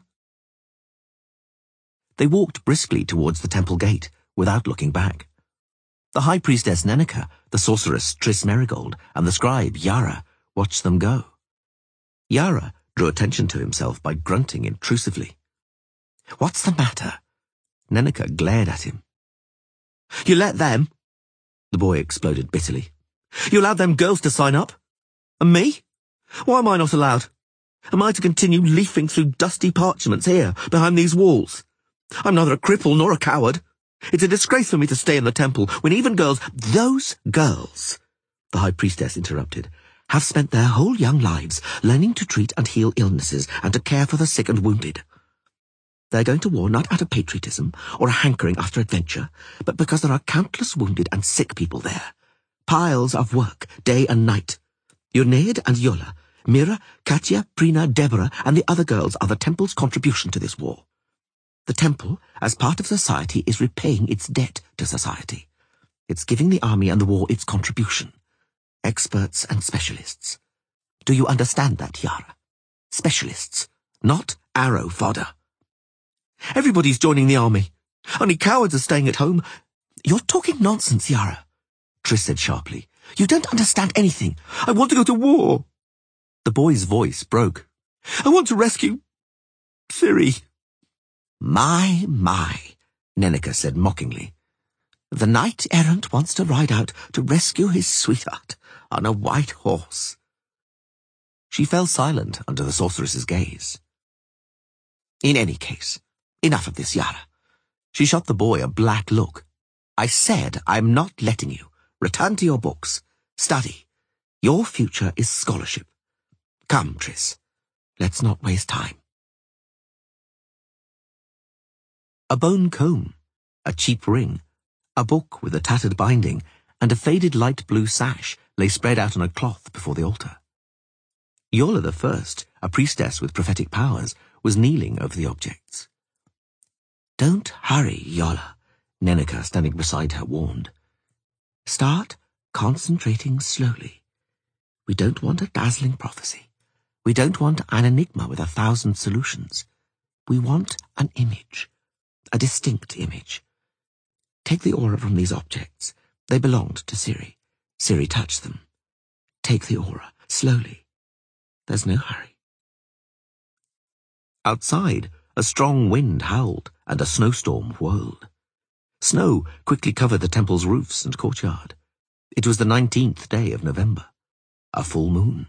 They walked briskly towards the temple gate, without looking back. The high priestess Nenneke, the sorceress Triss Merigold, and the scribe Yara watched them go. Yara drew attention to himself by grunting intrusively. What's the matter? Nenneke glared at him. You let them? The boy exploded bitterly. You allowed them girls to sign up? And me? Why am I not allowed? Am I to continue leafing through dusty parchments here, behind these walls? I'm neither a cripple nor a coward. It's a disgrace for me to stay in the temple when even girls— Those girls, the high priestess interrupted, have spent their whole young lives learning to treat and heal illnesses and to care for the sick and wounded. They're going to war not out of patriotism or a hankering after adventure, but because there are countless wounded and sick people there. Piles of work, day and night. Urneid and Yola, Mira, Katya, Prina, Deborah, and the other girls are the temple's contribution to this war. The temple, as part of society, is repaying its debt to society. It's giving the army and the war its contribution. Experts and specialists. Do you understand that, Yara? Specialists, not arrow fodder. Everybody's joining the army. Only cowards are staying at home. You're talking nonsense, Yara, Triss said sharply. You don't understand anything. I want to go to war. The boy's voice broke. I want to rescue Ciri. My, my, Nenneke said mockingly. The knight-errant wants to ride out to rescue his sweetheart on a white horse. She fell silent under the sorceress's gaze. In any case, enough of this, Yara. She shot the boy a black look. I said I'm not letting you. Return to your books. Study. Your future is scholarship. Come, Triss. Let's not waste time. A bone comb, a cheap ring, a book with a tattered binding, and a faded light blue sash lay spread out on a cloth before the altar. Yola the First, a priestess with prophetic powers, was kneeling over the objects. Don't hurry, Yola, Nenneke, standing beside her, warned. Start concentrating slowly. We don't want a dazzling prophecy. We don't want an enigma with a thousand solutions. We want an image, a distinct image. Take the aura from these objects. They belonged to Ciri. Ciri touched them. Take the aura, slowly. There's no hurry. Outside, a strong wind howled and a snowstorm whirled. Snow quickly covered the temple's roofs and courtyard. It was the nineteenth day of November, a full moon.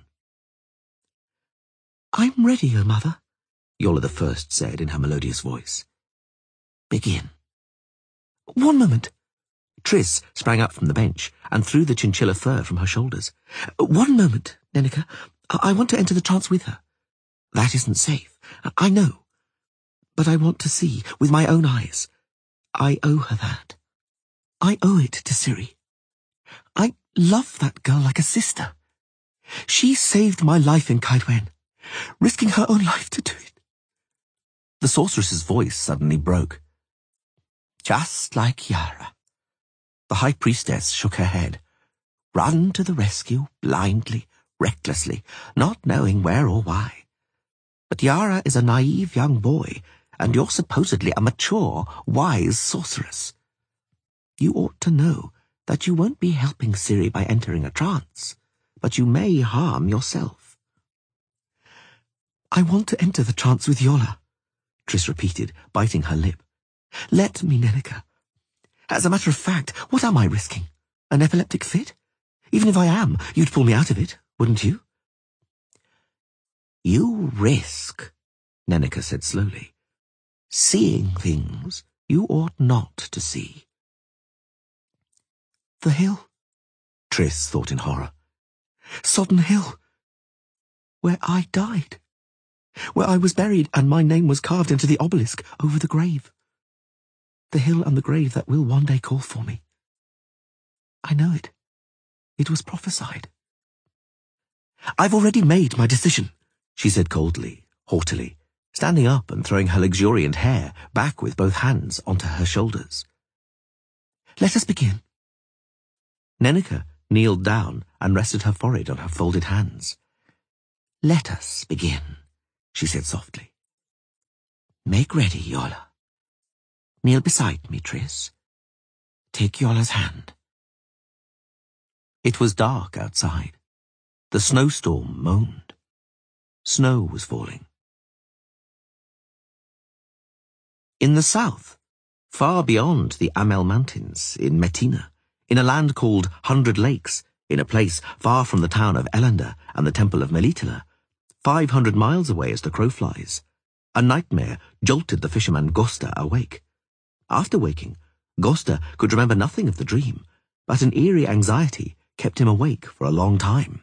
I'm ready, O Mother, Yola the First said in her melodious voice. Begin. One moment. Triss sprang up from the bench and threw the chinchilla fur from her shoulders. One moment, Nenneke. I, I want to enter the trance with her. That isn't safe. I know. But I want to see with my own eyes. I owe her that. I owe it to Ciri. I love that girl like a sister. She saved my life in Kaedwen, risking her own life to do it. The sorceress's voice suddenly broke. Just like Yara. The high priestess shook her head. Run to the rescue, blindly, recklessly, not knowing where or why. But Yara is a naive young boy, and you're supposedly a mature, wise sorceress. You ought to know that you won't be helping Ciri by entering a trance, but you may harm yourself. I want to enter the trance with Yola, Triss repeated, biting her lip. Let me, Nenneke. As a matter of fact, what am I risking? An epileptic fit? Even if I am, you'd pull me out of it, wouldn't you? You risk, Nenneke said slowly, seeing things you ought not to see. The hill, Triss thought in horror. Sodden Hill, where I died, where I was buried and my name was carved into the obelisk over the grave. The hill and the grave that will one day call for me. I know it. It was prophesied. I've already made my decision, she said coldly, haughtily, standing up and throwing her luxuriant hair back with both hands onto her shoulders. Let us begin. Nenneke kneeled down and rested her forehead on her folded hands. Let us begin, she said softly. Make ready, Yola. Kneel beside me, Triss. Take Yola's hand. It was dark outside. The snowstorm moaned. Snow was falling. In the south, far beyond the Amel Mountains, in Metinna, in a land called Hundred Lakes, in a place far from the town of Elander and the temple of Melitele, five hundred miles away as the crow flies, a nightmare jolted the fisherman Gosta awake. After waking, Gosta could remember nothing of the dream, but an eerie anxiety kept him awake for a long time.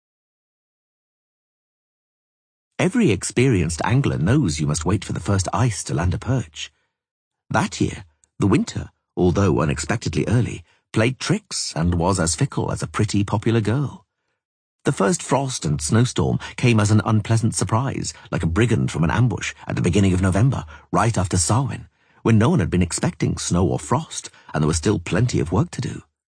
Every experienced angler knows you must wait for the first ice to land a perch. That year, the winter, although unexpectedly early, played tricks and was as fickle as a pretty popular girl. The first frost and snowstorm came as an unpleasant surprise, like a brigand from an ambush at the beginning of November, right after Samhain, when no one had been expecting snow or frost, and there was still plenty of work to do.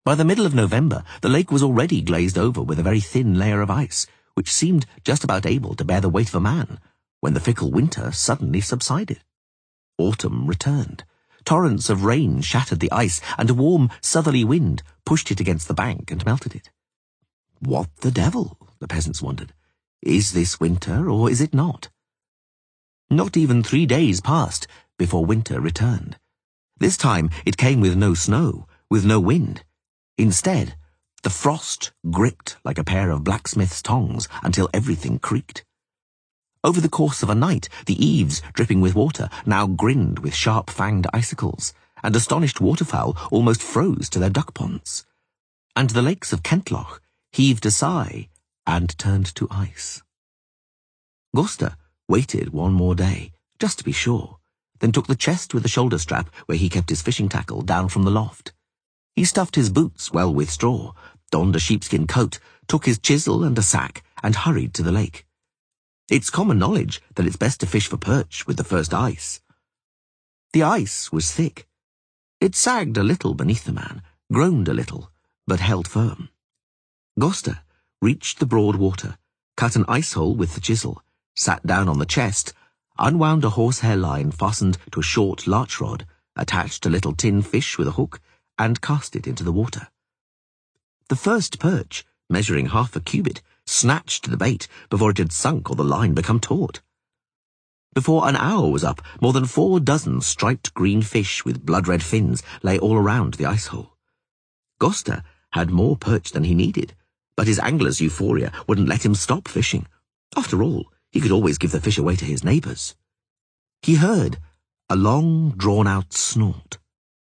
By the middle of November, the lake was already glazed over with a very thin layer of ice, which seemed just about able to bear the weight of a man, when the fickle winter suddenly subsided. Autumn returned. Torrents of rain shattered the ice, and a warm southerly wind pushed it against the bank and melted it. What the devil, the peasants wondered. Is this winter, or is it not? Not even three days passed before winter returned. This time it came with no snow, with no wind. Instead, the frost gripped like a pair of blacksmith's tongs until everything creaked. Over the course of a night, the eaves, dripping with water, now grinned with sharp-fanged icicles, and astonished waterfowl almost froze to their duck ponds. And the lakes of Kentloch heaved a sigh and turned to ice. Gosta waited one more day, just to be sure, then took the chest with the shoulder strap where he kept his fishing tackle down from the loft. He stuffed his boots well with straw, donned a sheepskin coat, took his chisel and a sack, and hurried to the lake. It's common knowledge that it's best to fish for perch with the first ice. The ice was thick. It sagged a little beneath the man, groaned a little, but held firm. Gosta reached the broad water, cut an ice hole with the chisel, sat down on the chest, unwound a horsehair line fastened to a short larch rod, attached a little tin fish with a hook, and cast it into the water. The first perch, measuring half a cubit, snatched the bait before it had sunk or the line become taut. Before an hour was up, more than four dozen striped green fish with blood-red fins lay all around the ice hole. Gosta had more perch than he needed, but his angler's euphoria wouldn't let him stop fishing. After all, he could always give the fish away to his neighbours. He heard a long, drawn-out snort.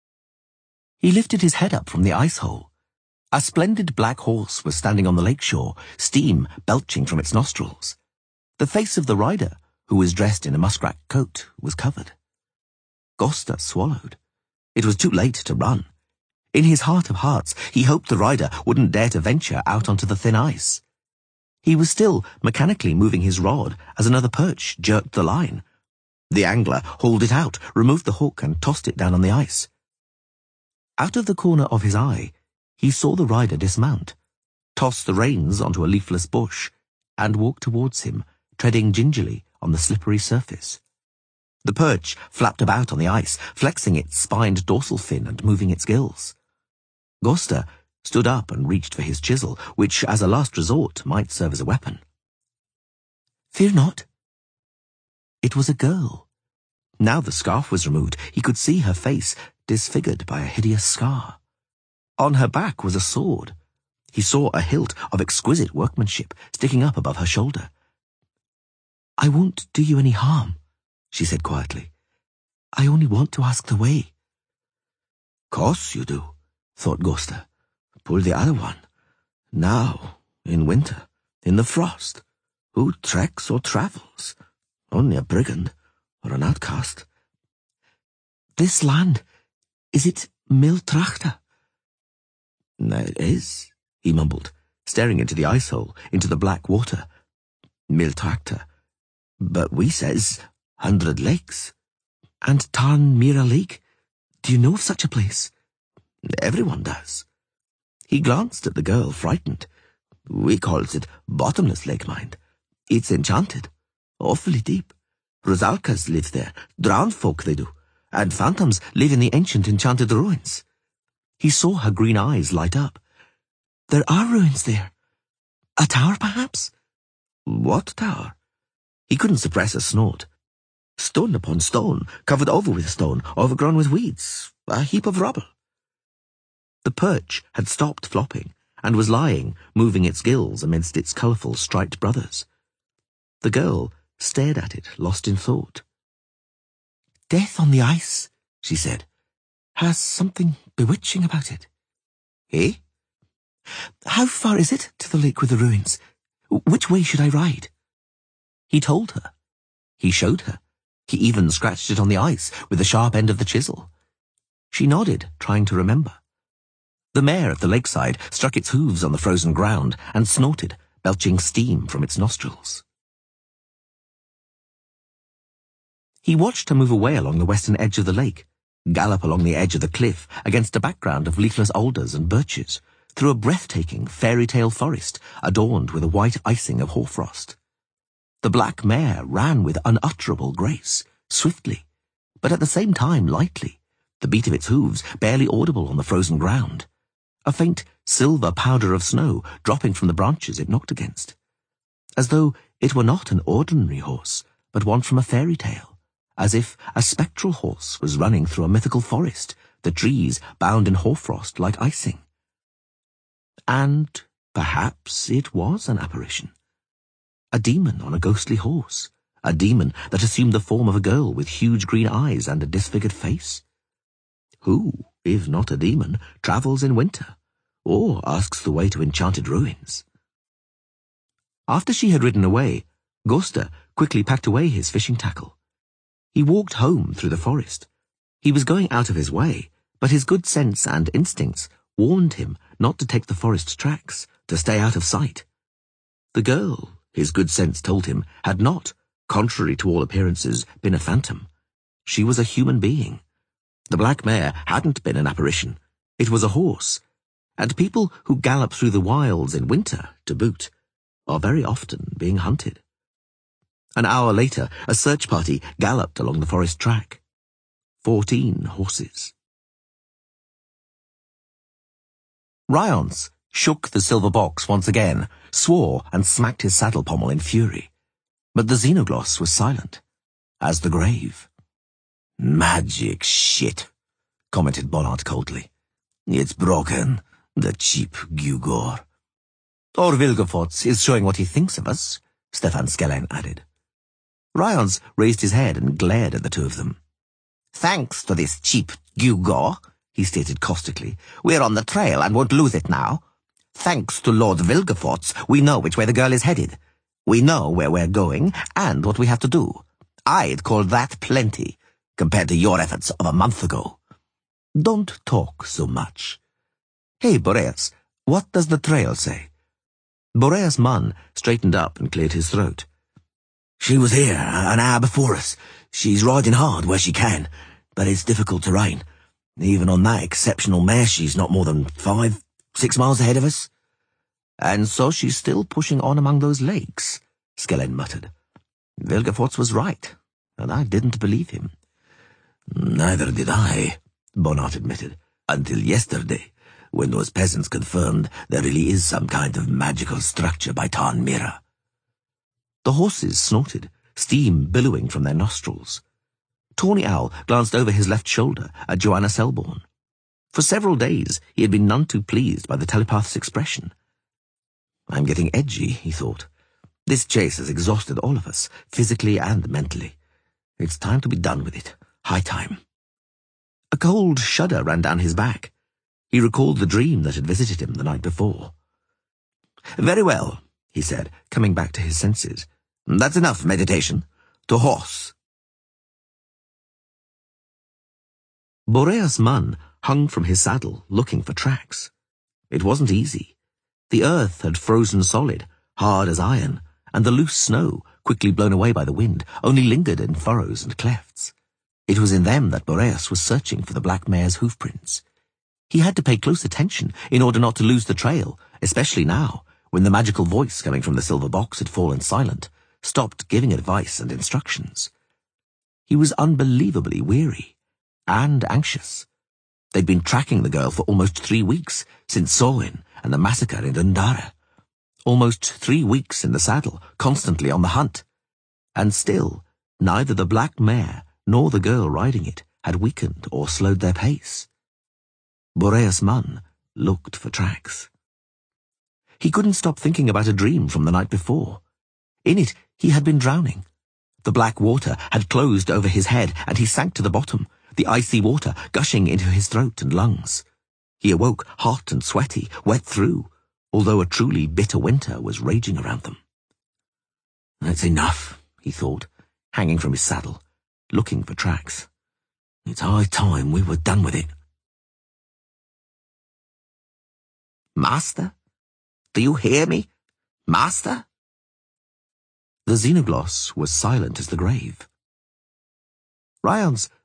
He lifted his head up from the ice hole. A splendid black horse was standing on the lake shore, steam belching from its nostrils. The face of the rider, who was dressed in a muskrat coat, was covered. Gosta swallowed. It was too late to run. In his heart of hearts, he hoped the rider wouldn't dare to venture out onto the thin ice. He was still mechanically moving his rod as another perch jerked the line. The angler hauled it out, removed the hook, and tossed it down on the ice. Out of the corner of his eye, he saw the rider dismount, toss the reins onto a leafless bush, and walk towards him, treading gingerly on the slippery surface. The perch flapped about on the ice, flexing its spined dorsal fin and moving its gills. Gosta stood up and reached for his chisel, which, as a last resort, might serve as a weapon. "Fear not." It was a girl. Now the scarf was removed, he could see her face, disfigured by a hideous scar. On her back was a sword. He saw a hilt of exquisite workmanship sticking up above her shoulder. "I won't do you any harm," she said quietly. "I only want to ask the way." "Course you do," thought Gosta. "Pull the other one. Now, in winter, in the frost, who treks or travels? Only a brigand or an outcast." "This land, is it Miltrachta?" "It is," he mumbled, staring into the ice hole, into the black water. "Miltrachta. But we says Hundred Lakes." "And Tarn Mira Lake? Do you know of such a place?" "Everyone does." He glanced at the girl, frightened. "We calls it Bottomless Lake, mind. It's enchanted. Awfully deep. Rusalkas live there, drowned folk they do, and phantoms live in the ancient enchanted ruins." He saw her green eyes light up. "There are ruins there. A tower, perhaps?" "What tower?" He couldn't suppress a snort. "Stone upon stone, covered over with stone, overgrown with weeds, a heap of rubble." The perch had stopped flopping, and was lying, moving its gills amidst its colourful striped brothers. The girl stared at it, lost in thought. "Death on the ice," she said, "has something bewitching about it." "Eh?" "How far is it to the lake with the ruins? Which way should I ride?" He told her. He showed her. He even scratched it on the ice with the sharp end of the chisel. She nodded, trying to remember. The mare at the lakeside struck its hooves on the frozen ground and snorted, belching steam from its nostrils. He watched her move away along the western edge of the lake, gallop along the edge of the cliff against a background of leafless alders and birches, through a breathtaking fairy tale forest adorned with a white icing of hoarfrost. The black mare ran with unutterable grace, swiftly, but at the same time lightly, the beat of its hooves barely audible on the frozen ground, a faint silver powder of snow dropping from the branches it knocked against, as though it were not an ordinary horse, but one from a fairy tale, as if a spectral horse was running through a mythical forest, the trees bound in hoarfrost like icing. And perhaps it was an apparition. A demon on a ghostly horse, a demon that assumed the form of a girl with huge green eyes and a disfigured face. Who, if not a demon, travels in winter, or asks the way to enchanted ruins? After she had ridden away, Gosta quickly packed away his fishing tackle. He walked home through the forest. He was going out of his way, but his good sense and instincts warned him not to take the forest tracks, to stay out of sight. The girl, his good sense told him, had not, contrary to all appearances, been a phantom. She was a human being. The black mare hadn't been an apparition. It was a horse, and people who gallop through the wilds in winter, to boot, are very often being hunted. An hour later, a search party galloped along the forest track. Fourteen horses. Ryance shook the silver box once again, swore and smacked his saddle pommel in fury. But the Xenogloss was silent, as the grave. Magic shit, commented Bollard coldly. It's broken, the cheap gewgaw. Or Vilgefortz is showing what he thinks of us, Stefan Skellen added. Ryance raised his head and glared at the two of them. Thanks to this cheap gewgaw, he stated caustically, we're on the trail and won't lose it now. Thanks to Lord Vilgefortz, we know which way the girl is headed. We know where we're going and what we have to do. I'd call that plenty, compared to your efforts of a month ago. Don't talk so much. Hey, Boreas, what does the trail say? Boreas Munn straightened up and cleared his throat. She was here an hour before us. She's riding hard where she can, but it's difficult terrain. Even on that exceptional mare, she's not more than five, six miles ahead of us. And so she's still pushing on among those lakes, Skellen muttered. Vilgefortz was right, and I didn't believe him. Neither did I, Bonnart admitted, until yesterday, when those peasants confirmed there really is some kind of magical structure by Tarn Mira. The horses snorted, steam billowing from their nostrils. Tawny Owl glanced over his left shoulder at Joanna Selborne. For several days he had been none too pleased by the telepath's expression. I'm getting edgy, he thought. This chase has exhausted all of us, physically and mentally. It's time to be done with it. High time. A cold shudder ran down his back. He recalled the dream that had visited him the night before. Very well, he said, coming back to his senses. That's enough meditation. To horse. Boreas Munn hung from his saddle, looking for tracks. It wasn't easy. The earth had frozen solid, hard as iron, and the loose snow, quickly blown away by the wind, only lingered in furrows and clefts. It was in them that Boreas was searching for the black mare's hoofprints. He had to pay close attention in order not to lose the trail, especially now, when the magical voice coming from the silver box had fallen silent, stopped giving advice and instructions. He was unbelievably weary and anxious. They'd been tracking the girl for almost three weeks, since Sorwin and the massacre in Dundara. Almost three weeks in the saddle, constantly on the hunt. And still, neither the black mare nor the girl riding it had weakened or slowed their pace. Boreas Munn looked for tracks. He couldn't stop thinking about a dream from the night before. In it, he had been drowning. The black water had closed over his head, and he sank to the bottom, the icy water gushing into his throat and lungs. He awoke hot and sweaty, wet through, although a truly bitter winter was raging around them. That's enough, he thought, hanging from his saddle, looking for tracks. It's high time we were done with it. Master? Do you hear me? Master? The Xenogloss was silent as the grave. Ryance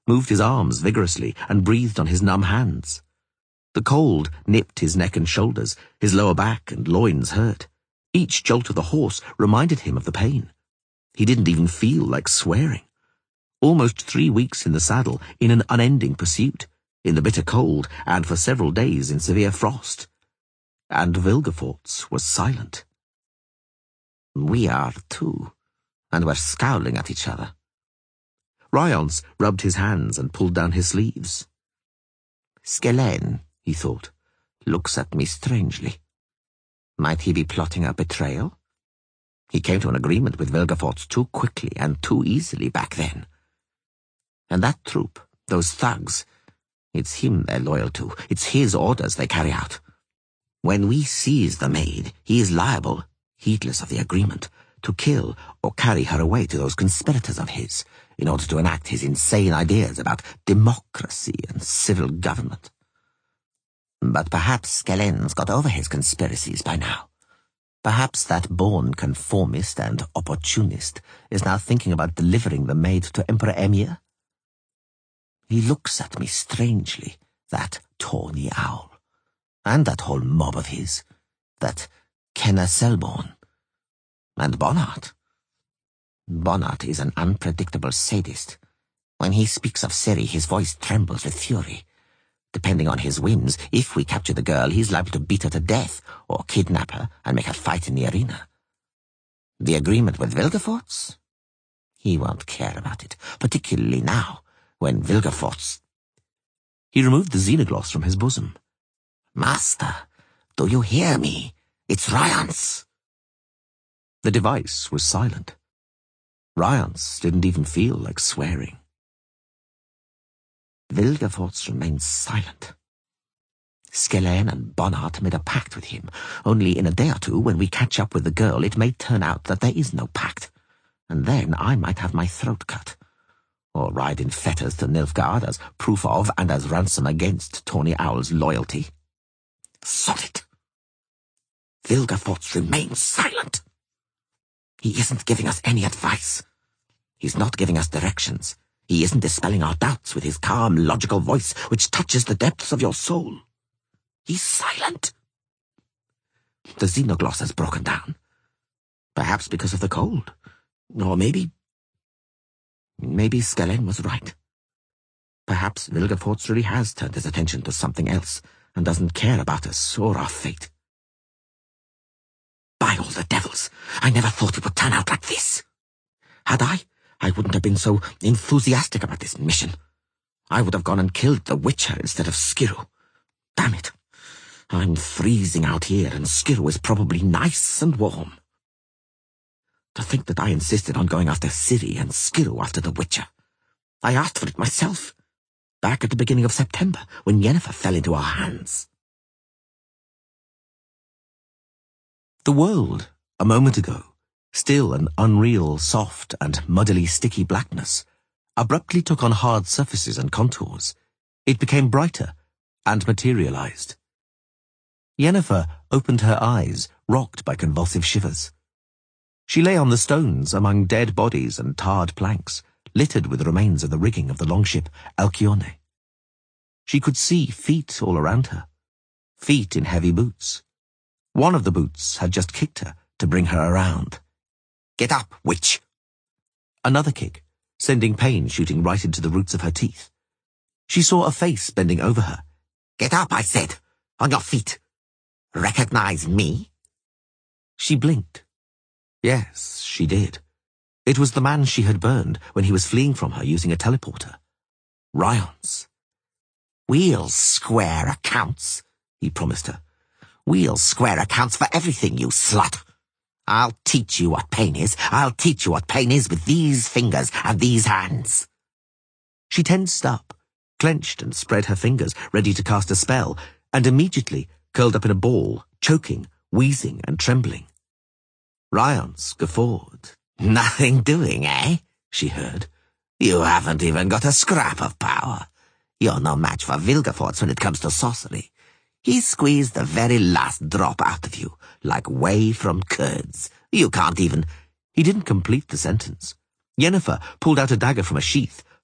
moved his arms vigorously, and breathed on his numb hands. The cold nipped his neck and shoulders, his lower back and loins hurt. Each jolt of the horse reminded him of the pain. He didn't even feel like swearing. Almost three weeks in the saddle, in an unending pursuit, in the bitter cold, and for several days in severe frost. And Vilgefortz was silent. We are too, and we're scowling at each other. Ryance rubbed his hands and pulled down his sleeves. Skellen, he thought, looks at me strangely. Might he be plotting a betrayal? He came to an agreement with Vilgefortz too quickly and too easily back then. And that troop, those thugs, it's him they're loyal to. It's his orders they carry out. When we seize the maid, he is liable, heedless of the agreement, to kill or carry her away to those conspirators of his, in order to enact his insane ideas about democracy and civil government. But perhaps Skellen's got over his conspiracies by now. Perhaps that born conformist and opportunist is now thinking about delivering the maid to Emperor Emhyr. He looks at me strangely, that tawny owl, and that whole mob of his, that Kenna Selborne, and Bonnart. Bonnart is an unpredictable sadist. When he speaks of Ciri, his voice trembles with fury. Depending on his whims, if we capture the girl, he's liable to beat her to death, or kidnap her and make her fight in the arena. The agreement with Vilgefortz? He won't care about it, particularly now, when Vilgefortz... He removed the xenogloss from his bosom. Master, do you hear me? It's Ryance. The device was silent. Ryance didn't even feel like swearing. Vilgefortz remained silent. Skellen and Bonnart made a pact with him. Only in a day or two, when we catch up with the girl, it may turn out that there is no pact. And then I might have my throat cut. Or ride in fetters to Nilfgaard as proof of and as ransom against Tawny Owl's loyalty. Sod it! Vilgefortz remains silent. He isn't giving us any advice. He's not giving us directions. He isn't dispelling our doubts with his calm, logical voice which touches the depths of your soul. He's silent. The xenogloss has broken down. Perhaps because of the cold. Or maybe... Maybe Skellen was right. Perhaps Vilgefortz really has turned his attention to something else and doesn't care about us or our fate. By all the devils, I never thought it would turn out like this. Had I, I wouldn't have been so enthusiastic about this mission. I would have gone and killed the Witcher instead of Skirrow. Damn it. I'm freezing out here, and Skirrow is probably nice and warm. To think that I insisted on going after Ciri and Skirrow after the Witcher. I asked for it myself, back at the beginning of September, when Yennefer fell into our hands. The world, a moment ago, still an unreal, soft and muddily sticky blackness, abruptly took on hard surfaces and contours. It became brighter and materialized. Yennefer opened her eyes, rocked by convulsive shivers. She lay on the stones among dead bodies and tarred planks, littered with the remains of the rigging of the longship Alcyone. She could see feet all around her, feet in heavy boots. One of the boots had just kicked her to bring her around. Get up, witch! Another kick, sending pain shooting right into the roots of her teeth. She saw a face bending over her. Get up, I said! On your feet! Recognize me? She blinked. Yes, she did. It was the man she had burned when he was fleeing from her using a teleporter. Ryance. We'll square accounts, he promised her. We'll square accounts for everything, you slut. I'll teach you what pain is. I'll teach you what pain is with these fingers and these hands. She tensed up, clenched and spread her fingers, ready to cast a spell, and immediately curled up in a ball, choking, wheezing and trembling. Ryance guffawed. Nothing doing, eh? She heard. You haven't even got a scrap of power. You're no match for Vilgefortz when it comes to sorcery. He squeezed the very last drop out of you, like whey from curds. You can't even... He didn't complete the sentence. Yennefer pulled out a dagger from a sheath,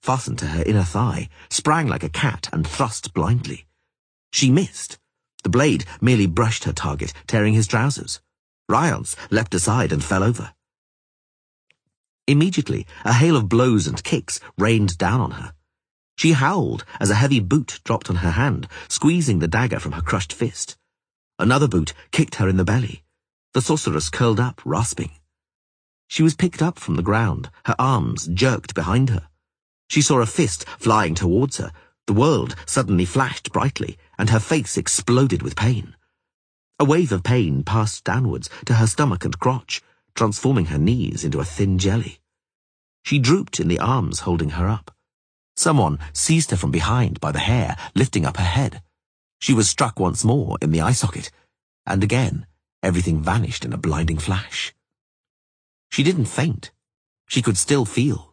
fastened to her inner thigh, sprang like a cat and thrust blindly. She missed. The blade merely brushed her target, tearing his trousers. Ryance leapt aside and fell over. Immediately, a hail of blows and kicks rained down on her. She howled as a heavy boot dropped on her hand, squeezing the dagger from her crushed fist. Another boot kicked her in the belly. The sorceress curled up, rasping. She was picked up from the ground, her arms jerked behind her. She saw a fist flying towards her. The world suddenly flashed brightly, and her face exploded with pain. A wave of pain passed downwards to her stomach and crotch, transforming her knees into a thin jelly. She drooped in the arms holding her up. Someone seized her from behind by the hair, lifting up her head. She was struck once more in the eye socket, and again everything vanished in a blinding flash. She didn't faint. She could still feel.